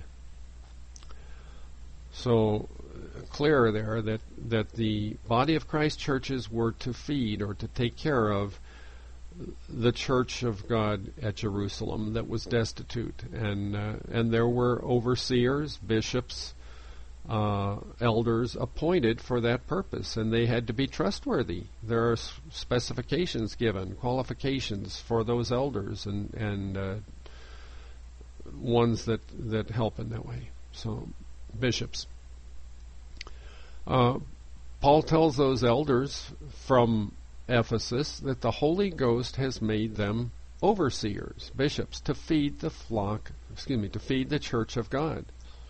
So clear there that the body of Christ churches were to feed or to take care of the church of God at Jerusalem that was destitute, and there were overseers, bishops, elders appointed for that purpose, and they had to be trustworthy. There are specifications given, qualifications for those elders and ones that help in that way. So bishops. Paul tells those elders from Ephesus that the Holy Ghost has made them overseers, bishops, to feed the flock, to feed the church of God.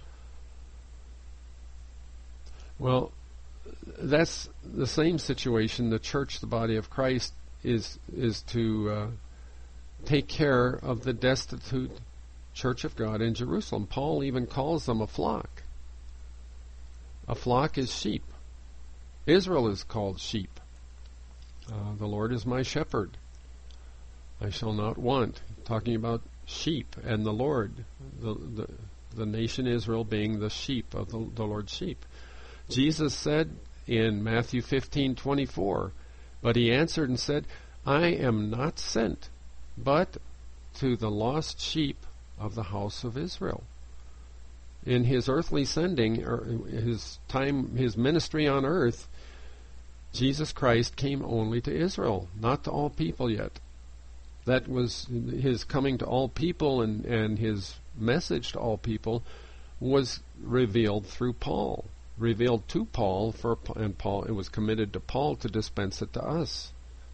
Well, that's the same situation. The church, the body of Christ, is to take care of the destitute church of God in Jerusalem. Paul even calls them a flock. A flock is sheep. Israel is called sheep. The Lord is my shepherd. I shall not want. Talking about sheep and the Lord, the nation Israel being the sheep of the Lord's sheep. Jesus said in Matthew 15:24, "But he answered and said, I am not sent, but to the lost sheep of the house of Israel." In his earthly sending, or his ministry on earth, Jesus Christ came only to Israel, not to all people yet. That was his coming to all people, and his message to all people was revealed through Paul, revealed to Paul, and Paul, it was committed to Paul to dispense it to us.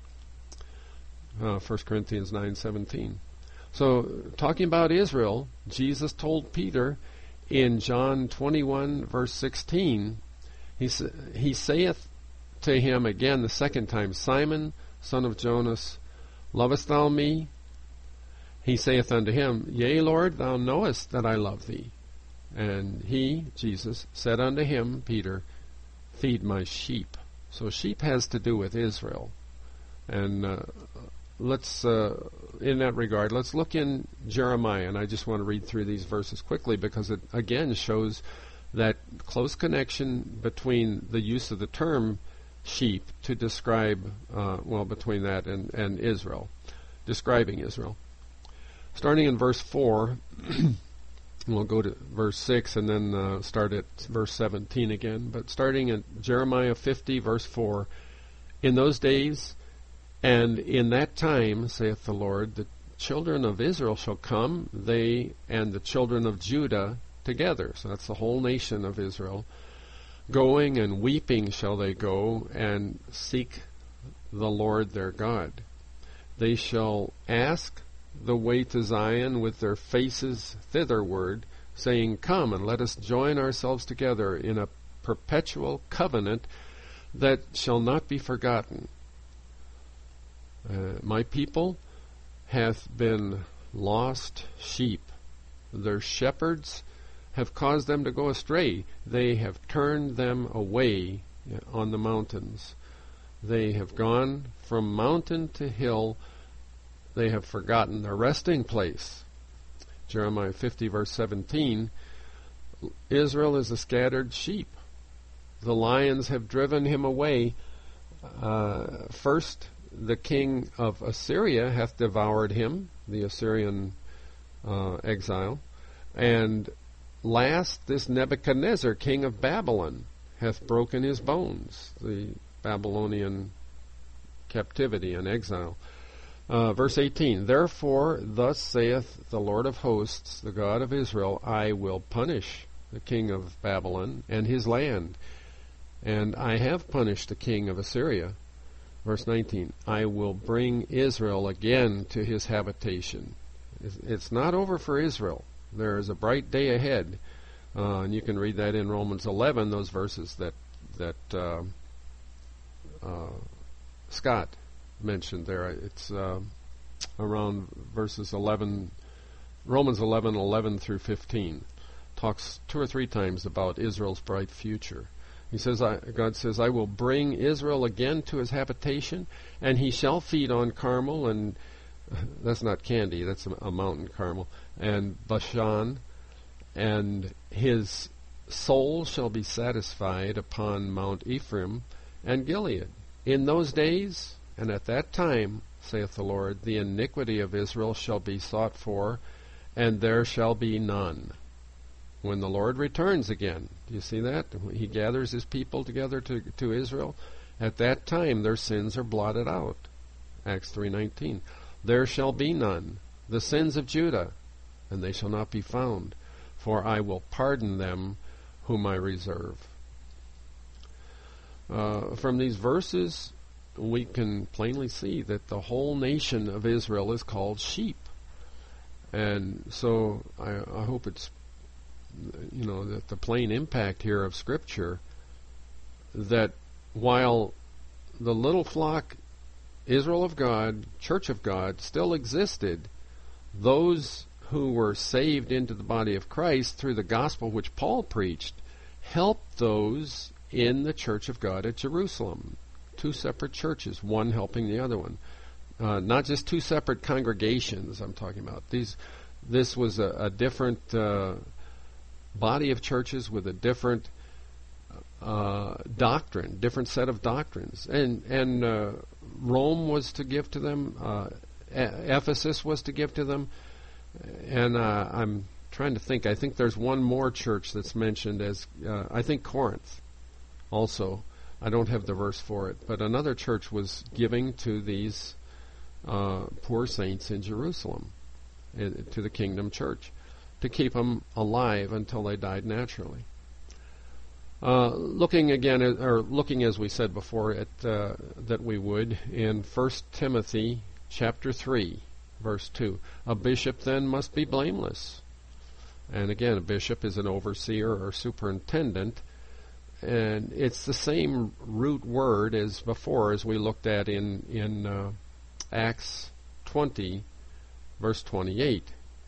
1 Corinthians 9:17. So, talking about Israel, Jesus told Peter in John 21, verse 16, he saith to him again the second time, "Simon, son of Jonas, lovest thou me?" He saith unto him, "Yea, Lord, thou knowest that I love thee." And he, Jesus, said unto him, Peter, "Feed my sheep." So sheep has to do with Israel. And let's, in that regard, let's look in Jeremiah, and I just want to read through these verses quickly because it again shows that close connection between the use of the term sheep to describe, between that and Israel, describing Israel. Starting in verse 4, we'll go to verse 6 and then start at verse 17 again. But starting at Jeremiah 50, verse 4, in those days and in that time, saith the Lord, the children of Israel shall come, they and the children of Judah together. So that's the whole nation of Israel. Going and weeping shall they go and seek the Lord their God. They shall ask the way to Zion with their faces thitherward, saying, come and let us join ourselves together in a perpetual covenant that shall not be forgotten. My people hath been lost sheep. Their shepherds have caused them to go astray. They have turned them away on the mountains. They have gone from mountain to hill. They have forgotten their resting place. Jeremiah 50, verse 17, Israel is a scattered sheep. The lions have driven him away. First, the king of Assyria hath devoured him, the Assyrian exile. And last, this Nebuchadnezzar, king of Babylon, hath broken his bones, the Babylonian captivity and exile. Verse 18, therefore, thus saith the Lord of hosts, the God of Israel, I will punish the king of Babylon and his land, and I have punished the king of Assyria. Verse 19, I will bring Israel again to his habitation. It's not over for Israel. There is a bright day ahead. And you can read that in Romans 11, those verses that Scott mentioned there. It's around verses 11, Romans 11 through 15. Talks 2 or 3 times about Israel's bright future. He says, God says, I will bring Israel again to his habitation, and he shall feed on Carmel, and that's not candy, that's a mountain, Carmel, and Bashan, and his soul shall be satisfied upon Mount Ephraim and Gilead. In those days and at that time, saith the Lord, the iniquity of Israel shall be sought for, and there shall be none. When the Lord returns again, do you see that? He gathers his people together to Israel. At that time their sins are blotted out. Acts 3:19. There shall be none. The sins of Judah, and they shall not be found. For I will pardon them whom I reserve. From these verses, we can plainly see that the whole nation of Israel is called sheep. And so I hope it's, that the plain impact here of Scripture, that while the little flock, Israel of God, Church of God, still existed, those who were saved into the body of Christ through the gospel which Paul preached helped those in the Church of God at Jerusalem. 2 separate churches, one helping the other one. Not just 2 separate congregations I'm talking about. This was a different body of churches with a different doctrine, different set of doctrines. And Rome was to give to them, Ephesus was to give to them, and I'm trying to think. I think there's one more church that's mentioned as, I think Corinth also. I don't have the verse for it, but another church was giving to these poor saints in Jerusalem, to the Kingdom Church, to keep them alive until they died naturally. Looking as we said before, at that we would in 1 Timothy chapter 3, verse 2. A bishop then must be blameless. And again, a bishop is an overseer or superintendent, and it's the same root word as before, as we looked at in Acts 20, verse 28.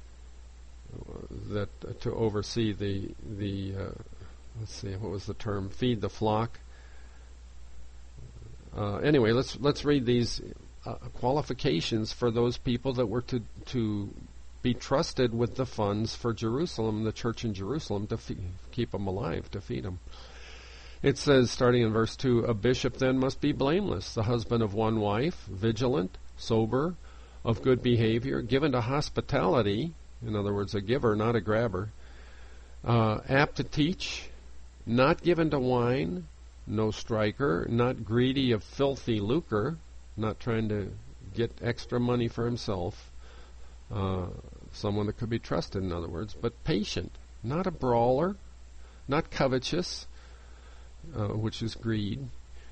That to oversee the let's see, what was the term? Feed the flock. Anyway, let's read these qualifications for those people that were to be trusted with the funds for Jerusalem, the church in Jerusalem, to keep them alive, to feed them. It says, starting in verse 2, a bishop then must be blameless, the husband of one wife, vigilant, sober, of good behavior, given to hospitality, in other words, a giver, not a grabber, apt to teach, not given to wine, no striker, not greedy of filthy lucre, not trying to get extra money for himself, someone that could be trusted, in other words, but patient, not a brawler, not covetous, which is greed,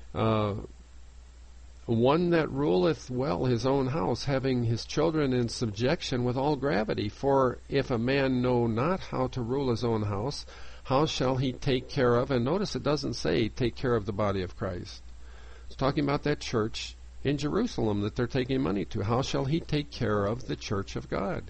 one that ruleth well his own house, having his children in subjection with all gravity. For if a man know not how to rule his own house, how shall he take care of, and notice it doesn't say take care of the body of Christ. It's talking about that church in Jerusalem that they're taking money to. How shall he take care of the church of God?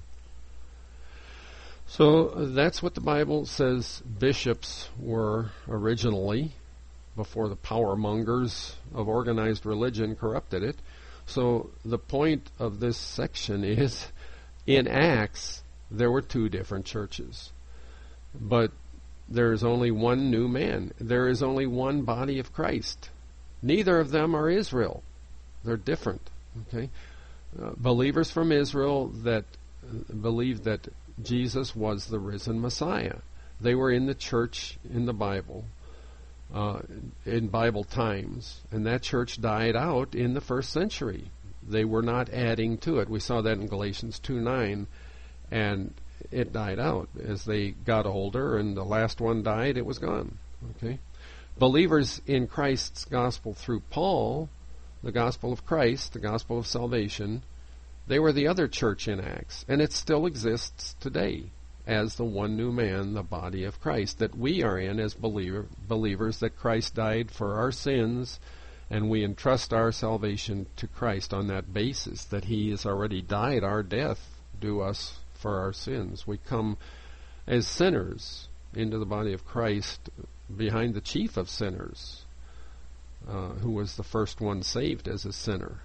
So that's what the Bible says bishops were originally, before the power mongers of organized religion corrupted it. So the point of this section is, in Acts, there were two different churches. But there is only one new man. There is only one body of Christ. Neither of them are Israel. They're different. Okay, believers from Israel that believed that Jesus was the risen Messiah. They were in the church in the Bible, in Bible times, and that church died out in the first century. They were not adding to it. We saw that in Galatians 2:9, and it died out. As they got older and the last one died, it was gone. Okay, believers in Christ's gospel through Paul, the gospel of Christ, the gospel of salvation, they were the other church in Acts, and it still exists today as the one new man, the body of Christ, that we are in as believers, that Christ died for our sins, and we entrust our salvation to Christ on that basis, that he has already died our death due us for our sins. We come as sinners into the body of Christ behind the chief of sinners, who was the first one saved as a sinner.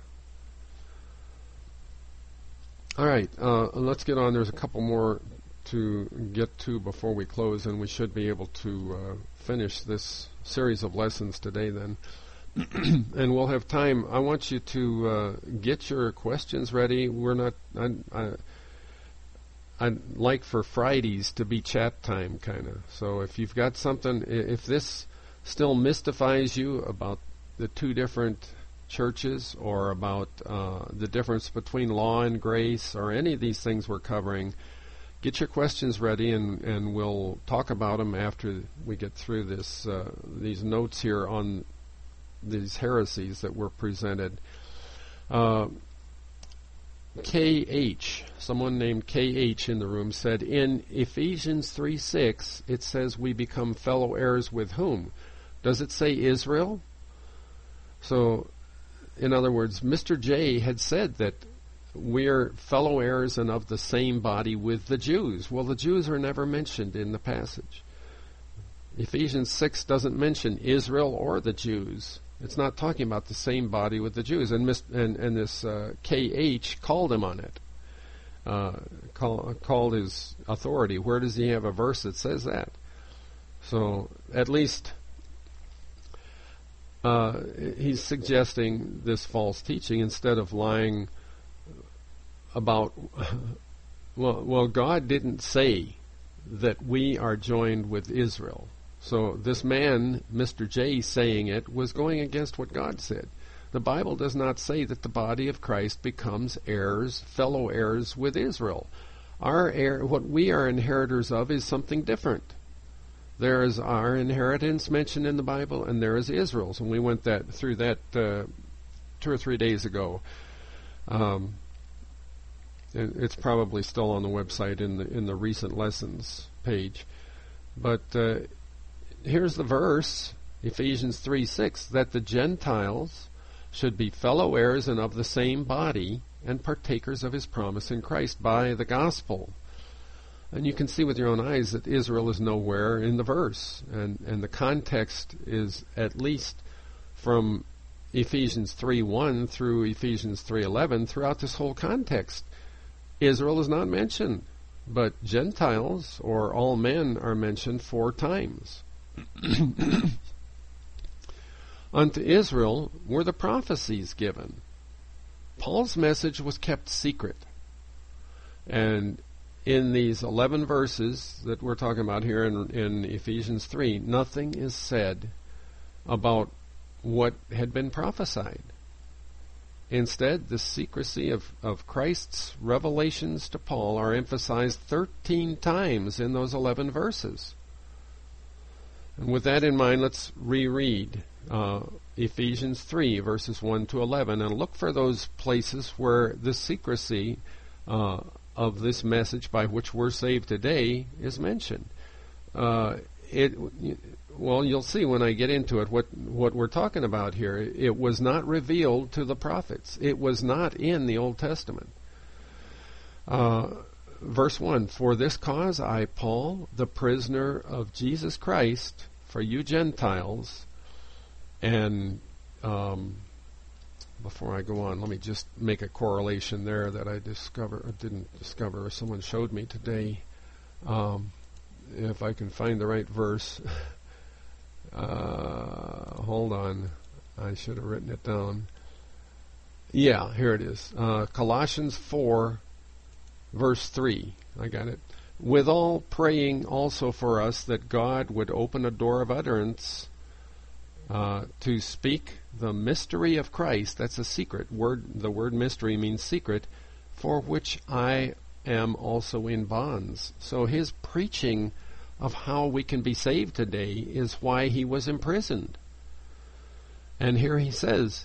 All right, let's get on. There's a couple more to get to before we close, and we should be able to finish this series of lessons today then. And we'll have time. I want you to get your questions ready. I'd like for Fridays to be chat time, kind of. So if you've got something, if this still mystifies you about the two different churches, or about the difference between law and grace, or any of these things we're covering, get your questions ready, and we'll talk about them after we get through this. These notes here on these heresies that were presented. K.H., someone named K.H. in the room said, in Ephesians 3:6, it says we become fellow heirs with whom? Does it say Israel? So, in other words, Mr. J had said that we're fellow heirs and of the same body with the Jews. Well, the Jews are never mentioned in the passage. Ephesians 6 doesn't mention Israel or the Jews. It's not talking about the same body with the Jews. And this K.H. called him on it, called his authority. Where does he have a verse that says that? So at least he's suggesting this false teaching instead of lying about, well, God didn't say that we are joined with Israel. So this man, Mr. J, saying it was going against what God said. The Bible does not say that the body of Christ becomes heirs, fellow heirs with Israel. What we are inheritors of is something different. There is our inheritance mentioned in the Bible, and there is Israel's, and we went through that 2 or 3 days ago. It's probably still on the website in the recent lessons page. But here's the verse, Ephesians 3:6, that the Gentiles should be fellow heirs and of the same body, and partakers of his promise in Christ by the gospel. And you can see with your own eyes that Israel is nowhere in the verse. And the context is, at least from Ephesians 3:1 through Ephesians 3:11, throughout this whole context, Israel is not mentioned, but Gentiles or all men are mentioned 4 times. Unto Israel were the prophecies given. Paul's message was kept secret. And in these 11 verses that we're talking about here in Ephesians 3, nothing is said about what had been prophesied. Instead, the secrecy of Christ's revelations to Paul are emphasized 13 times in those 11 verses. And with that in mind, let's reread Ephesians 3, verses 1 to 11, and look for those places where the secrecy of this message by which we're saved today is mentioned. Well, you'll see when I get into it what we're talking about here. It was not revealed to the prophets. It was not in the Old Testament. Verse 1, For this cause I, Paul, the prisoner of Jesus Christ, for you Gentiles, and before I go on, let me just make a correlation there that I didn't discover, or someone showed me today. If I can find the right verse. Hold on. I should have written it down. Yeah, here it is. Colossians 4, verse 3. I got it. Withal praying also for us that God would open a door of utterance to speak the mystery of Christ. That's a secret word. The word mystery means secret, for which I am also in bonds. So his preaching of how we can be saved today is why he was imprisoned. And here he says,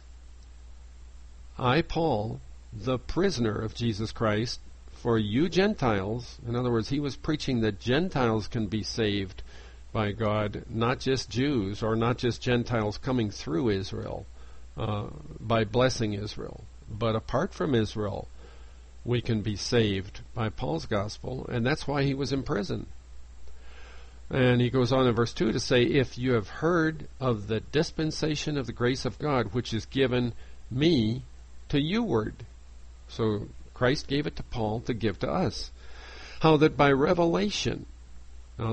I, Paul, the prisoner of Jesus Christ, for you Gentiles. In other words, he was preaching that Gentiles can be saved by God, not just Jews or not just Gentiles coming through Israel by blessing Israel. But apart from Israel, we can be saved by Paul's gospel, and that's why he was in prison. And he goes on in verse 2 to say, if you have heard of the dispensation of the grace of God, which is given me to youward. So Christ gave it to Paul to give to us. How that by revelation, now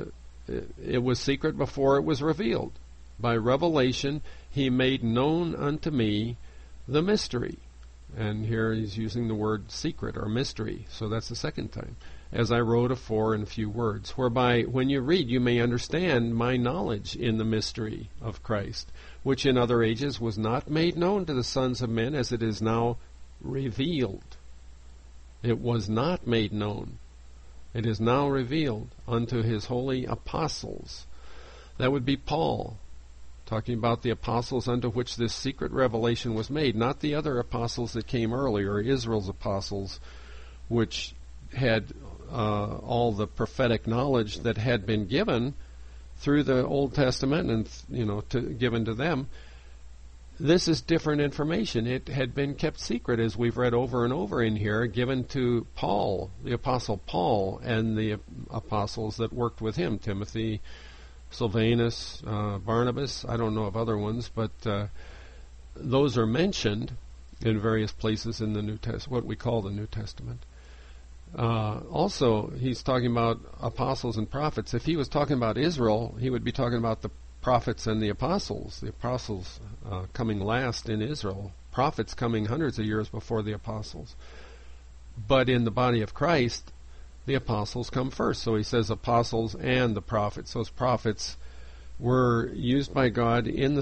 it was secret before it was revealed. By revelation he made known unto me the mystery. And here he's using the word secret or mystery. So that's the second time. As I wrote afore in few words, whereby when you read you may understand my knowledge in the mystery of Christ, which in other ages was not made known to the sons of men as it is now revealed. It was not made known. It is now revealed unto his holy apostles. That would be Paul, talking about the apostles unto which this secret revelation was made, not the other apostles that came earlier, Israel's apostles, which had all the prophetic knowledge that had been given through the Old Testament and given to them. This is different information. It had been kept secret, as we've read over and over in here, given to Paul, the Apostle Paul, and the apostles that worked with him, Timothy, Silvanus, Barnabas. I don't know of other ones, but those are mentioned in various places in the New Testament, what we call the New Testament. Also, he's talking about apostles and prophets. If he was talking about Israel, he would be talking about the prophets and the apostles coming last in Israel, prophets coming hundreds of years before the apostles. But in the body of Christ, the apostles come first. So he says apostles and the prophets. Those prophets were used by God in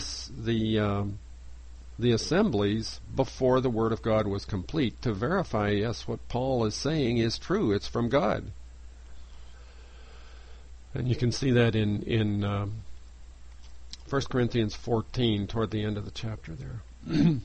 the assemblies before the Word of God was complete to verify, yes, what Paul is saying is true. It's from God. And you can see that in 1 Corinthians 14, toward the end of the chapter there.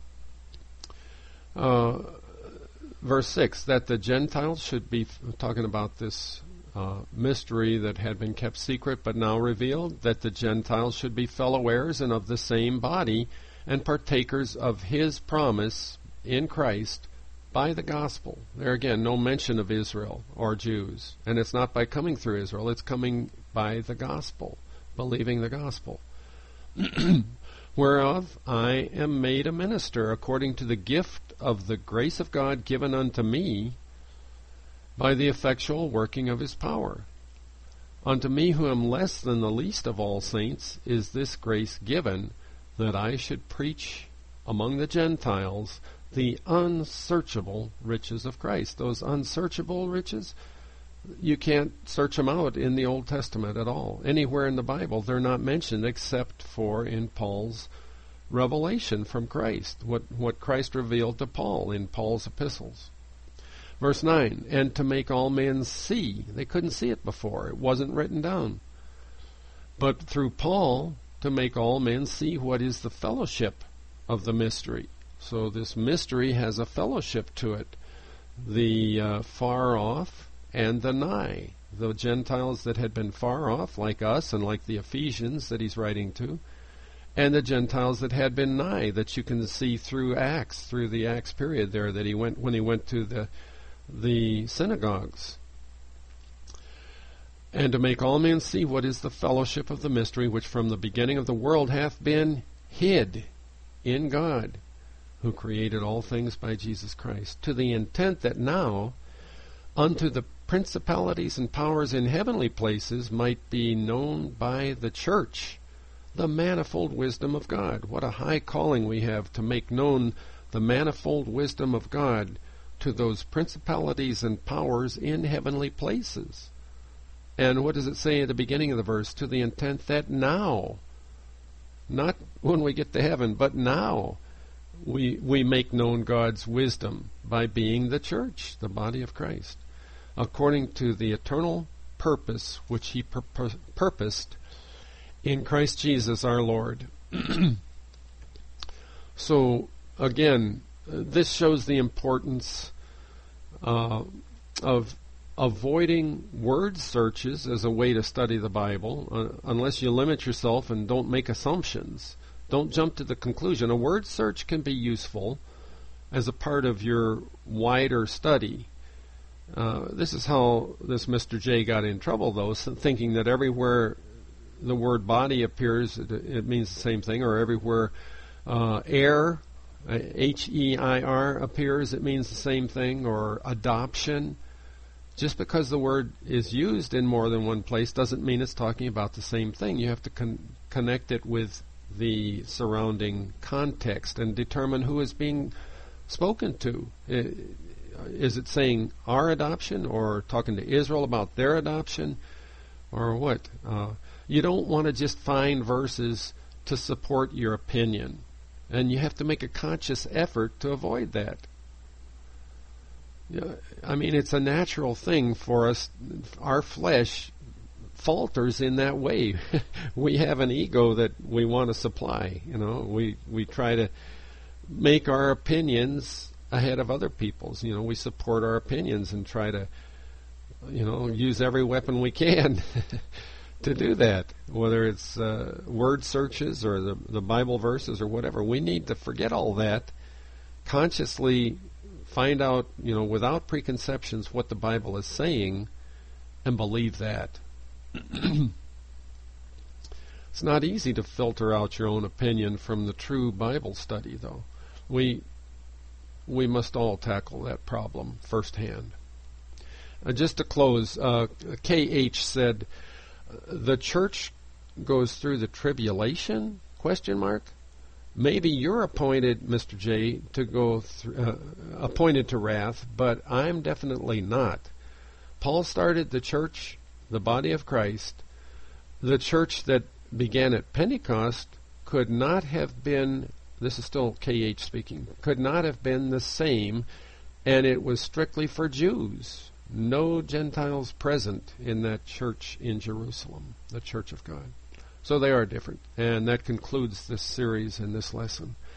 Verse 6, that the Gentiles should be, talking about this mystery that had been kept secret but now revealed, that the Gentiles should be fellow heirs and of the same body, and partakers of his promise in Christ by the gospel. There again, no mention of Israel or Jews. And it's not by coming through Israel, it's coming by the gospel, believing the gospel. whereof I am made a minister, according to the gift of the grace of God given unto me by the effectual working of his power. Unto me, who am less than the least of all saints, is this grace given, that I should preach among the Gentiles the unsearchable riches of Christ. Those unsearchable riches, you can't search them out in the Old Testament at all. Anywhere in the Bible, they're not mentioned except for in Paul's revelation from Christ, what Christ revealed to Paul in Paul's epistles. Verse 9, and to make all men see. They couldn't see it before. It wasn't written down. But through Paul, to make all men see what is the fellowship of the mystery. So this mystery has a fellowship to it. The far off and the nigh. The Gentiles that had been far off, like us and like the Ephesians that he's writing to, and the Gentiles that had been nigh, that you can see through Acts, through the Acts period there, that he went when he went to the synagogues. And to make all men see what is the fellowship of the mystery, which from the beginning of the world hath been hid in God, who created all things by Jesus Christ, to the intent that now unto the principalities and powers in heavenly places might be known by the church the manifold wisdom of God. What a high calling we have to make known the manifold wisdom of God to those principalities and powers in heavenly places. And what does it say at the beginning of the verse? To the intent that now, not when we get to heaven, but now, we make known God's wisdom by being the church, the body of Christ, according to the eternal purpose which he purposed in Christ Jesus our Lord. So, again, this shows the importance of avoiding word searches as a way to study the Bible, unless you limit yourself and don't make assumptions. Don't jump to the conclusion. A word search can be useful as a part of your wider study. This is how this Mr. J got in trouble, though, thinking that everywhere the word body appears, it means the same thing, or everywhere heir, H-E-I-R, appears, it means the same thing, or adoption. Just because the word is used in more than one place doesn't mean it's talking about the same thing. You have to connect it with the surrounding context and determine who is being spoken to. Is it saying our adoption, or talking to Israel about their adoption, or what? You don't want to just find verses to support your opinion, and you have to make a conscious effort to avoid that. I mean, it's a natural thing for us. Our flesh falters in that way. We have an ego that we want to supply. We try to make our opinions ahead of other people's. We support our opinions and try to, use every weapon we can to do that. Whether it's word searches or the Bible verses or whatever, we need to forget all that. Consciously find out, without preconceptions, what the Bible is saying, and believe that. It's not easy to filter out your own opinion from the true Bible study, though. We must all tackle that problem firsthand. Just to close, K.H. said, the church goes through the tribulation? ? Maybe you're appointed, Mr. J, to go appointed to wrath, but I'm definitely not. Paul started the church, the body of Christ. The church that began at Pentecost could not have been, this is still K.H. speaking, could not have been the same, and it was strictly for Jews. No Gentiles present in that church in Jerusalem, the church of God. So they are different. And that concludes this series and this lesson.